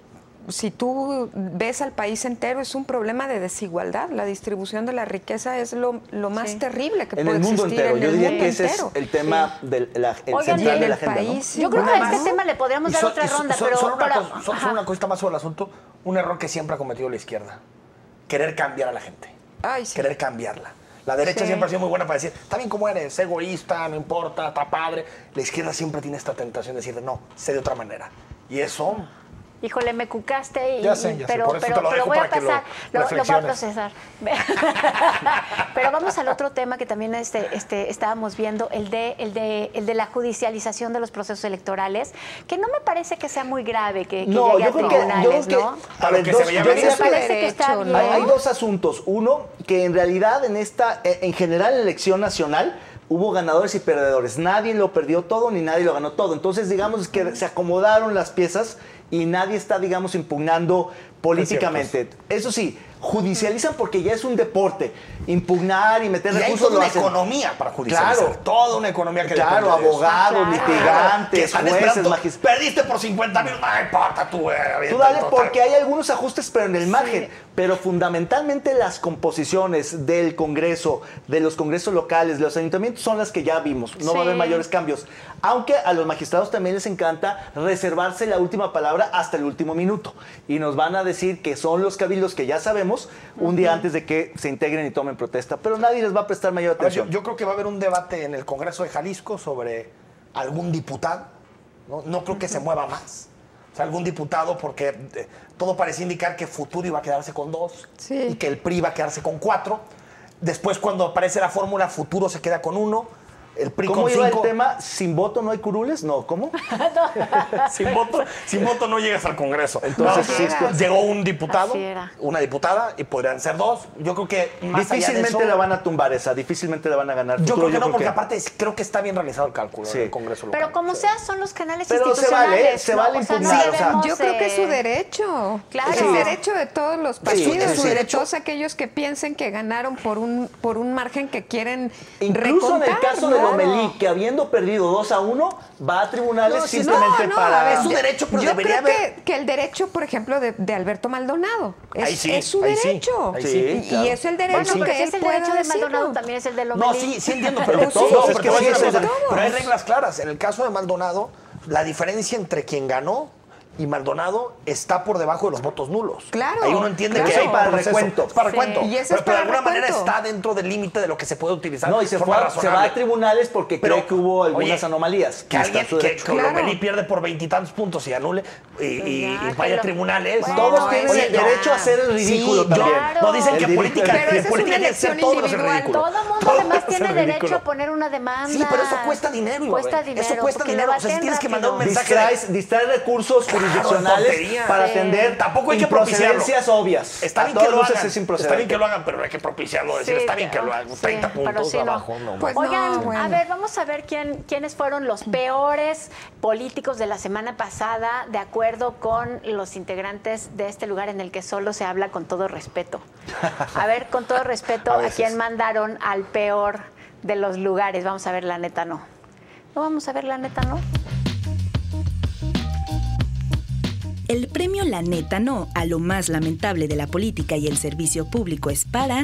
S5: si tú ves al país entero, es un problema de desigualdad. La distribución de la riqueza es lo, lo más
S3: Sí.
S5: terrible que
S4: En
S5: puede
S4: el mundo
S5: existir
S4: entero,
S5: en
S4: yo
S5: el
S4: diría
S5: mundo
S4: que ese
S5: entero.
S4: es el tema del el
S3: Oigan, y
S4: central
S3: en
S4: de la
S5: el
S4: agenda, ¿no?
S5: país, sí.
S3: Yo creo que
S2: Nada
S3: a este
S2: más.
S3: tema le podríamos
S2: Y
S3: dar
S2: so-
S3: otra
S2: y so-
S3: ronda,
S2: so-
S3: pero
S2: solo una,
S3: para-
S2: cosa, so-
S3: ajá.
S2: solo una cosita más sobre el asunto. Un error que siempre ha cometido la izquierda. Querer cambiar a la gente.
S5: Ay, sí.
S2: Querer cambiarla. La derecha
S5: Sí.
S2: siempre ha sido muy buena para decir, está bien como eres, sé egoísta, no importa, está padre. La izquierda siempre tiene esta tentación de decir, no, sé de otra manera. Y eso...
S3: Híjole, me cucaste y,
S2: Ya sé, ya sé,
S3: pero,
S2: por eso
S3: pero,
S2: te lo
S3: pero
S2: dejo
S3: voy a
S2: para que lo
S3: pasar, lo, lo voy a
S2: reflexiones.
S3: procesar. Pero vamos al otro tema que también este, este, estábamos viendo, el de, el, de, el de la judicialización de los procesos electorales, que no me parece que sea muy grave que, que
S4: No,
S3: llegue
S4: yo
S3: a
S4: creo que...
S3: tribunales,
S4: Yo creo
S3: ¿no?
S4: que a
S2: A lo
S4: ver,
S2: que
S4: dos-
S2: se veía
S4: yo
S2: venir.
S4: diría
S3: Me
S4: que-
S3: parece que está
S5: derecho,
S3: bien.
S5: ¿no?
S4: Hay, hay dos asuntos. Uno, que en realidad en esta, eh, en general en la elección nacional, hubo ganadores y perdedores. Nadie lo perdió todo ni nadie lo ganó todo. Entonces, digamos que se acomodaron las piezas y nadie está, digamos, impugnando políticamente. Eso sí, judicializan porque ya es un deporte. Impugnar y meter
S2: Y hay
S4: recursos
S2: toda
S4: lo
S2: una
S4: hacen.
S2: economía para judicializar.
S4: Claro.
S2: Toda una economía que
S4: Claro,
S2: depende de eso.
S4: abogados,
S3: Ah, claro.
S2: Que
S4: litigantes,
S2: están
S4: jueces,
S2: esperando,
S4: magistrados.
S2: perdiste por cincuenta mil, no importa tú. eh,
S4: Tú
S2: avienta
S4: dale
S2: el total.
S4: porque hay algunos ajustes, pero en el margen. Pero fundamentalmente las composiciones del Congreso, de los congresos locales, de los ayuntamientos, son las que ya vimos. No va a haber
S3: Sí.
S4: mayores cambios. Aunque a los magistrados también les encanta reservarse la última palabra hasta el último minuto. Y nos van a decir que son los cabildos que ya sabemos un día antes de que se integren y tomen protesta. Pero nadie les va a prestar mayor
S2: A ver, yo,
S4: atención.
S2: yo creo que va a haber un debate en el Congreso de Jalisco sobre algún diputado. No, no creo que se mueva más. O sea, algún diputado, porque eh, todo parecía indicar que Futuro iba a quedarse con dos
S5: Sí.
S2: y que el P R I iba a quedarse con cuatro. Después, cuando aparece la fórmula, Futuro se queda con uno. el P R I
S4: ¿Cómo
S2: con
S4: iba
S2: cinco...
S4: el tema? ¿Sin voto no hay curules? No, ¿cómo?
S2: sin, voto, sin voto no llegas al Congreso.
S4: Entonces,
S2: No,
S4: sí, es que-
S2: llegó un diputado,
S3: Así era.
S2: una diputada, y podrían ser dos. Yo creo que más allá de
S4: Difícilmente
S2: eso,
S4: la van a tumbar esa, difícilmente la van a ganar.
S2: Yo
S4: Futuro,
S2: creo que no, porque
S4: que-
S2: aparte es- creo que está bien realizado el cálculo
S4: Sí.
S2: del Congreso local.
S3: Pero como sea, son los canales
S4: Pero se
S3: institucionales.
S4: vale, se
S3: ¿no?
S4: vale
S3: O sea, no
S4: impugnar, o sea,
S3: debemos,
S5: Yo creo que es su
S3: eh,
S5: derecho.
S3: Claro.
S5: Es
S3: Sí.
S5: el derecho de todos los
S2: Sí,
S5: partidos,
S2: es su
S5: y de
S2: derecho.
S5: todos aquellos que piensen que ganaron por un por un margen que quieren
S4: Incluso en el
S5: recontar,
S4: caso de
S5: ¿no?
S4: Lomelí, que habiendo perdido dos a uno, va a tribunales
S2: No, sí,
S4: simplemente
S5: No, no,
S4: para...
S5: a ver,
S2: Es su derecho, pero
S5: yo
S2: debería
S5: creo
S2: haber-
S5: que, que el derecho, por ejemplo, de, de Alberto Maldonado es,
S2: Ahí sí,
S5: es su
S2: ahí sí,
S5: derecho.
S2: ahí
S4: sí,
S5: y,
S4: claro.
S5: y es el derecho
S3: Bueno, pero
S5: que
S3: si
S5: él
S3: es el
S5: pueda
S3: derecho de
S5: decirlo.
S3: Maldonado, también es el de Lomelí.
S2: No, sí, sí entiendo, pero de
S5: Sí,
S2: todos.
S5: sí,
S2: Porque
S5: sí,
S2: te voy a decir
S5: sí,
S2: una
S5: de
S2: cosa,
S5: todos.
S2: pero hay reglas claras. En el caso de Maldonado, la diferencia entre quien ganó y Maldonado está por debajo de los votos nulos.
S5: Claro,
S2: Ahí uno entiende
S5: claro.
S2: que hay
S4: Para el
S2: proceso.
S4: recuento.
S2: Es para
S3: Sí.
S2: recuento.
S5: Y eso
S2: pero,
S5: es
S2: pero de
S5: para
S2: alguna manera
S5: recuento.
S2: está dentro del límite de lo que se puede utilizar.
S4: No, y se,
S2: de forma
S4: fue a- se va a
S2: razonable.
S4: tribunales porque
S2: Pero,
S4: cree que hubo algunas
S2: oye,
S4: anomalías.
S2: Que
S4: Y está
S2: alguien
S4: en su
S2: que,
S4: derecho.
S2: que
S5: Claro.
S2: Lomelí pierde por veintitantos puntos y anule y, y-
S3: Pues ya,
S2: y
S3: que
S2: vaya a
S3: lo-
S2: tribunales.
S3: Bueno,
S4: Todos tienen
S2: Oye,
S4: el
S2: no.
S4: derecho a hacer el ridículo
S2: Sí,
S4: también.
S3: claro.
S2: No dicen
S4: El
S2: que
S4: derecho-
S2: política,
S5: Pero
S2: que
S5: esa es
S2: política
S5: una
S2: tiene que ser
S5: elección
S2: todo menos el
S5: individual.
S2: ridículo.
S3: Todo mundo
S2: Todo
S3: además
S2: menos el
S3: tiene derecho
S2: ridículo.
S3: a poner una demanda.
S2: Sí, pero eso cuesta dinero, Ibabel.
S3: Cuesta dinero.
S2: Eso cuesta
S3: porque
S2: dinero.
S3: lo
S2: O sea, si
S3: baten
S2: tienes que mandar un
S3: rápido.
S2: mensaje de-
S4: Distraes, distrae recursos jurisdiccionales
S2: tontería.
S4: para
S3: Sí.
S4: atender
S2: Tampoco hay que propiciarlo.
S4: improcedencias obvias.
S2: Está
S4: A
S2: bien que
S4: todas
S2: lo
S4: luces
S2: hagan.
S4: es improcedente.
S2: Está bien que lo hagan, pero no hay que propiciarlo. Decir,
S3: Sí,
S2: está bien que lo
S3: claro.
S2: hagan.
S3: Sí,
S2: treinta
S3: pero
S2: puntos
S3: sí, no.
S2: abajo. No,
S5: Pues
S2: no.
S3: Oigan,
S5: no, bueno.
S3: a ver, vamos a ver quién, quiénes fueron los peores políticos de la semana pasada, de acuerdo con los integrantes de este lugar en el que solo se habla con todo respeto. A ver, con todo respeto,
S2: A
S3: a,
S2: veces.
S3: quién mandaron al peor de los lugares. Vamos a ver, la neta no. No vamos a ver, la neta no.
S6: El premio La Neta No a lo más lamentable de la política y el servicio público es para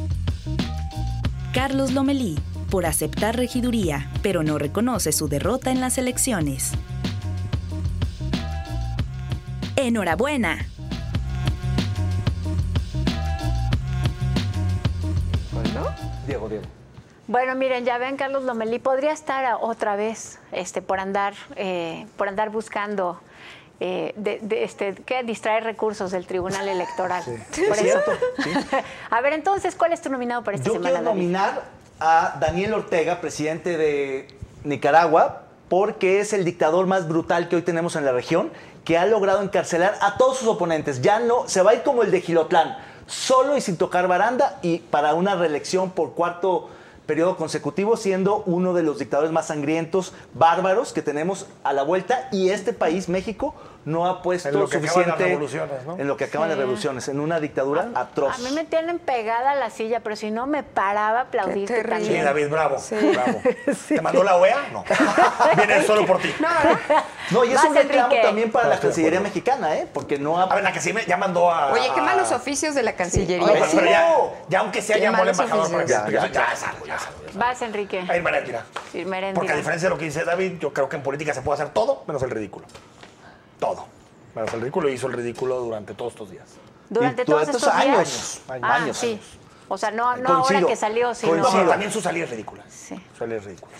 S6: Carlos Lomelí, por aceptar regiduría, pero no reconoce su derrota en las elecciones. ¡Enhorabuena!
S4: Diego, Diego.
S3: Bueno, miren, ya ven, Carlos Lomelí podría estar a- otra vez este, por andar eh, por andar buscando eh, de, de, este, ¿qué? Distraer recursos del Tribunal Electoral. Por
S4: Es
S3: eso.
S4: cierto, sí.
S3: A ver, entonces, ¿cuál es tu nominado para esta
S4: Yo
S3: semana,
S4: quiero
S3: David?
S4: nominar a Daniel Ortega, presidente de Nicaragua, porque es el dictador más brutal que hoy tenemos en la región, que ha logrado encarcelar a todos sus oponentes. Ya no, se va a ir como el de Gilotlán, solo y sin tocar baranda, y para una reelección por cuarto periodo consecutivo, siendo uno de los dictadores más sangrientos, bárbaros que tenemos a la vuelta, y este país, México, no ha puesto
S2: En lo que acaban
S4: suficiente
S2: las revoluciones, ¿no?
S4: en lo que acaban
S3: Sí.
S4: las revoluciones, en una dictadura atroz.
S3: A mí me tienen pegada a la silla, pero si no me paraba a aplaudirte
S5: Qué terrible.
S2: Sí,
S3: también.
S2: David, bravo.
S5: Sí.
S2: bravo. ¿Te mandó la O E A? No. Viene solo por ti.
S5: No, ¿verdad?
S4: No, y es
S3: Vas,
S4: un reclamo
S3: Enrique.
S4: también para
S2: No,
S4: la
S2: estoy de
S4: Cancillería
S2: acuerdo.
S4: mexicana, ¿eh? Porque no ha...
S2: A ver, la que sí me, ya mandó a...
S5: Oye, qué
S2: a-
S5: malos oficios de la Cancillería.
S2: Oye, pero,
S4: Sí,
S2: pero ya,
S4: no.
S2: ya aunque sea
S5: Qué
S2: llamó al
S5: malos
S2: embajador para que
S5: oficios.
S2: ya,
S4: Ya,
S2: ya,
S4: ya.
S2: ya es algo, ya es algo.
S3: Vas, Enrique.
S2: A ir Meréndira.
S3: Ir Meréndira.
S2: Porque a diferencia de lo que dice David, yo creo que en política se puede hacer todo menos el ridículo. Todo. Menos el ridículo, y hizo el ridículo durante todos estos días.
S3: Durante
S4: Y
S3: todos
S4: durante
S3: estos
S4: estos
S3: días.
S4: años,
S3: Ah,
S4: años,
S3: sí.
S4: años.
S3: O sea, no, no ahora
S4: Coincido,
S3: que salió, sino...
S2: No,
S4: Coincido.
S2: pero también su salida es ridícula.
S3: Sí.
S2: Su salida es ridícula.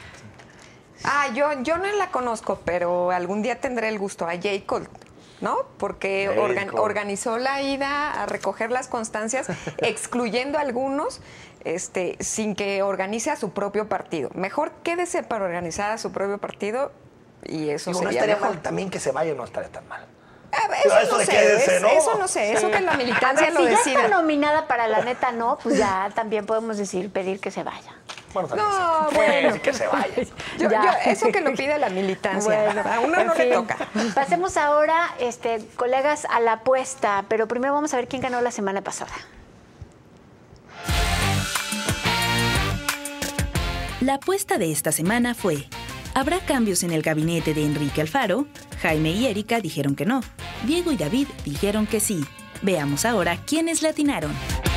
S5: Ah, yo, yo no la conozco, pero algún día tendré el gusto a J. Cole, ¿no? Porque
S2: J.
S5: organ-
S2: Cole.
S5: organizó la ida a recoger las constancias, excluyendo a algunos, este, sin que organice a su propio partido. Mejor quédese para organizar a su propio partido y eso
S2: Digo, no
S5: sería
S2: estaría
S5: mejor.
S2: mal también que se vaya, no estaría tan mal.
S5: A ver,
S2: Pero
S5: eso,
S2: eso
S5: no
S2: de
S5: sé,
S2: quédese,
S5: es-
S2: ¿no?
S5: eso no sé, eso que la
S3: A
S5: militancia
S3: ver,
S5: lo
S3: si ya
S5: decida.
S3: está nominada para la neta no, pues ya también podemos decir, pedir que se vaya.
S2: Bueno, también
S5: No,
S2: sí.
S5: bueno.
S2: Sí, que se vaya.
S5: Yo,
S3: Ya.
S5: yo- eso que lo pide la militancia,
S3: Bueno,
S5: a uno
S3: en
S5: no le
S3: fin.
S5: toca.
S3: Pasemos ahora, este, colegas, a la apuesta, pero primero vamos a ver quién ganó la semana pasada.
S6: La apuesta de esta semana fue: ¿habrá cambios en el gabinete de Enrique Alfaro? Jaime y Erika dijeron que no. Diego y David dijeron que sí. Veamos ahora quiénes le atinaron.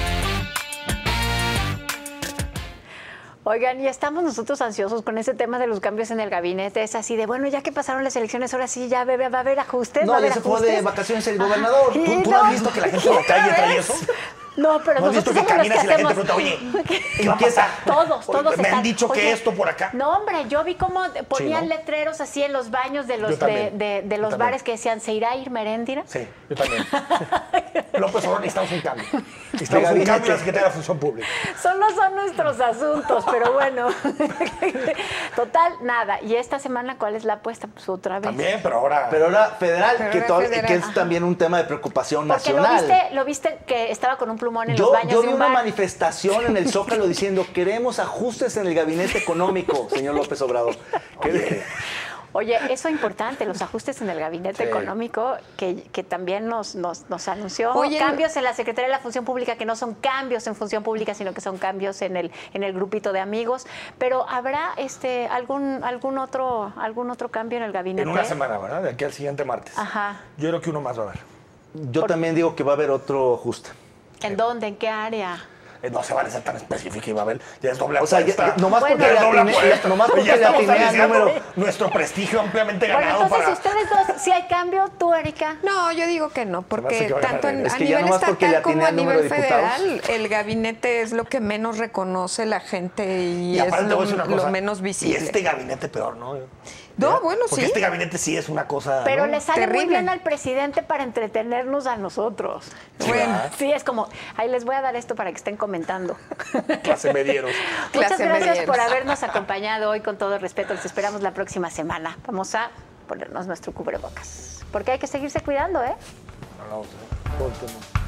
S3: Oigan, y estamos nosotros ansiosos con ese tema de los cambios en el gabinete. Es así de, bueno, ya que pasaron las elecciones, ahora sí ya va, va a haber ajustes. va a
S4: No,
S3: haber
S4: ya se fue
S3: ajustes.
S4: de vacaciones el gobernador.
S3: Y
S2: ¿Tú, tú
S3: no.
S2: has visto que la gente en la calle trae eso?
S3: No, pero
S2: ¿No has visto
S3: nosotros
S2: que
S3: somos los
S2: caminas
S3: que
S2: y la gente
S3: hacemos...
S2: pregunta, oye,
S3: ¿Qué?
S2: ¿qué va a pasar?
S3: Todos,
S2: Oye,
S3: todos
S2: Me
S3: están-
S2: han dicho que
S3: Oye,
S2: esto por acá.
S3: No, hombre, yo vi cómo ponían
S2: Sí, ¿no?
S3: letreros así en los baños de
S2: Yo
S3: los, de,
S2: también,
S3: de, de
S2: yo
S3: los
S2: también.
S3: bares que decían, ¿se irá a ir Meréndira?
S2: Sí, yo también. López Obrador, necesitamos un cambio. Necesitamos un
S4: gabinete.
S2: cambio en la Secretaría de la Función Pública.
S3: Solo son nuestros asuntos, pero bueno. Total, nada. ¿Y esta semana cuál es la apuesta? Pues otra vez.
S2: También, pero ahora...
S4: Pero ahora federal,
S5: Pero
S4: que,
S5: ahora
S4: todavía-
S5: federal.
S4: que es
S5: Ajá.
S4: también un tema de preocupación
S3: Porque lo
S4: nacional.
S3: viste, lo viste que estaba con un plumón en
S4: Yo,
S3: los baños
S4: yo
S3: de
S4: vi
S3: un
S4: una
S3: bar.
S4: manifestación en el Zócalo diciendo queremos ajustes en el gabinete económico, señor López Obrador. Que-
S3: Oye, eso es importante, los ajustes en el gabinete
S4: Sí.
S3: económico, que, que también nos, nos, nos anunció
S5: Oye,
S3: cambios en la Secretaría de la Función Pública, que no son cambios en Función Pública, sino que son cambios en el, en el grupito de amigos. Pero ¿habrá este algún algún otro algún otro cambio en el gabinete?
S2: En una semana, ¿verdad? De aquí al siguiente martes.
S3: Ajá.
S2: Yo creo que uno más va a haber.
S4: Yo también digo que va a haber otro ajuste.
S3: ¿En dónde? ¿En qué área?
S2: Eh, No se vale ser tan específica y va a haber. Ya es doble
S4: O sea, ya-
S2: apuesta.
S4: nomás
S3: Bueno.
S4: porque
S2: Ya
S4: le
S2: es doble
S4: atiné,
S2: apuesta.
S4: nomás porque
S2: Ya
S4: le
S2: estamos
S4: atiné al
S2: arriesgando
S4: número.
S2: nuestro prestigio ampliamente
S3: Bueno,
S2: ganado
S3: entonces,
S2: para...
S3: si ustedes dos, si hay cambio, tú, Erika.
S5: No, yo digo que no,
S2: hace
S5: porque
S2: que va a
S5: tanto
S2: ganar.
S5: en-
S4: Es
S5: a
S4: que ya
S5: nivel
S4: nomás porque le
S5: estatal como
S4: atiné
S5: a
S4: al número
S5: nivel
S4: de diputados.
S5: federal, el gabinete es lo que menos reconoce la gente y,
S2: Y
S5: es
S2: aparte te
S5: lo,
S2: voy a decir una
S5: lo
S2: cosa,
S5: menos
S2: Y
S5: visible.
S2: este gabinete peor, ¿no?
S5: No, bueno,
S2: Porque
S5: sí.
S2: este gabinete sí es una cosa...
S3: Pero
S2: ¿no?
S3: le sale muy
S5: Terrible.
S3: bien al presidente para entretenernos a nosotros.
S5: Bueno.
S3: Sí, es como, ahí les voy a dar esto para que estén comentando.
S2: Clase medieros.
S3: Muchas
S5: Clase
S3: gracias
S5: medieros.
S3: por habernos acompañado hoy. Con todo respeto, les esperamos la próxima semana. Vamos a ponernos nuestro cubrebocas. Porque hay que seguirse cuidando, ¿eh?
S2: No, no, no, no.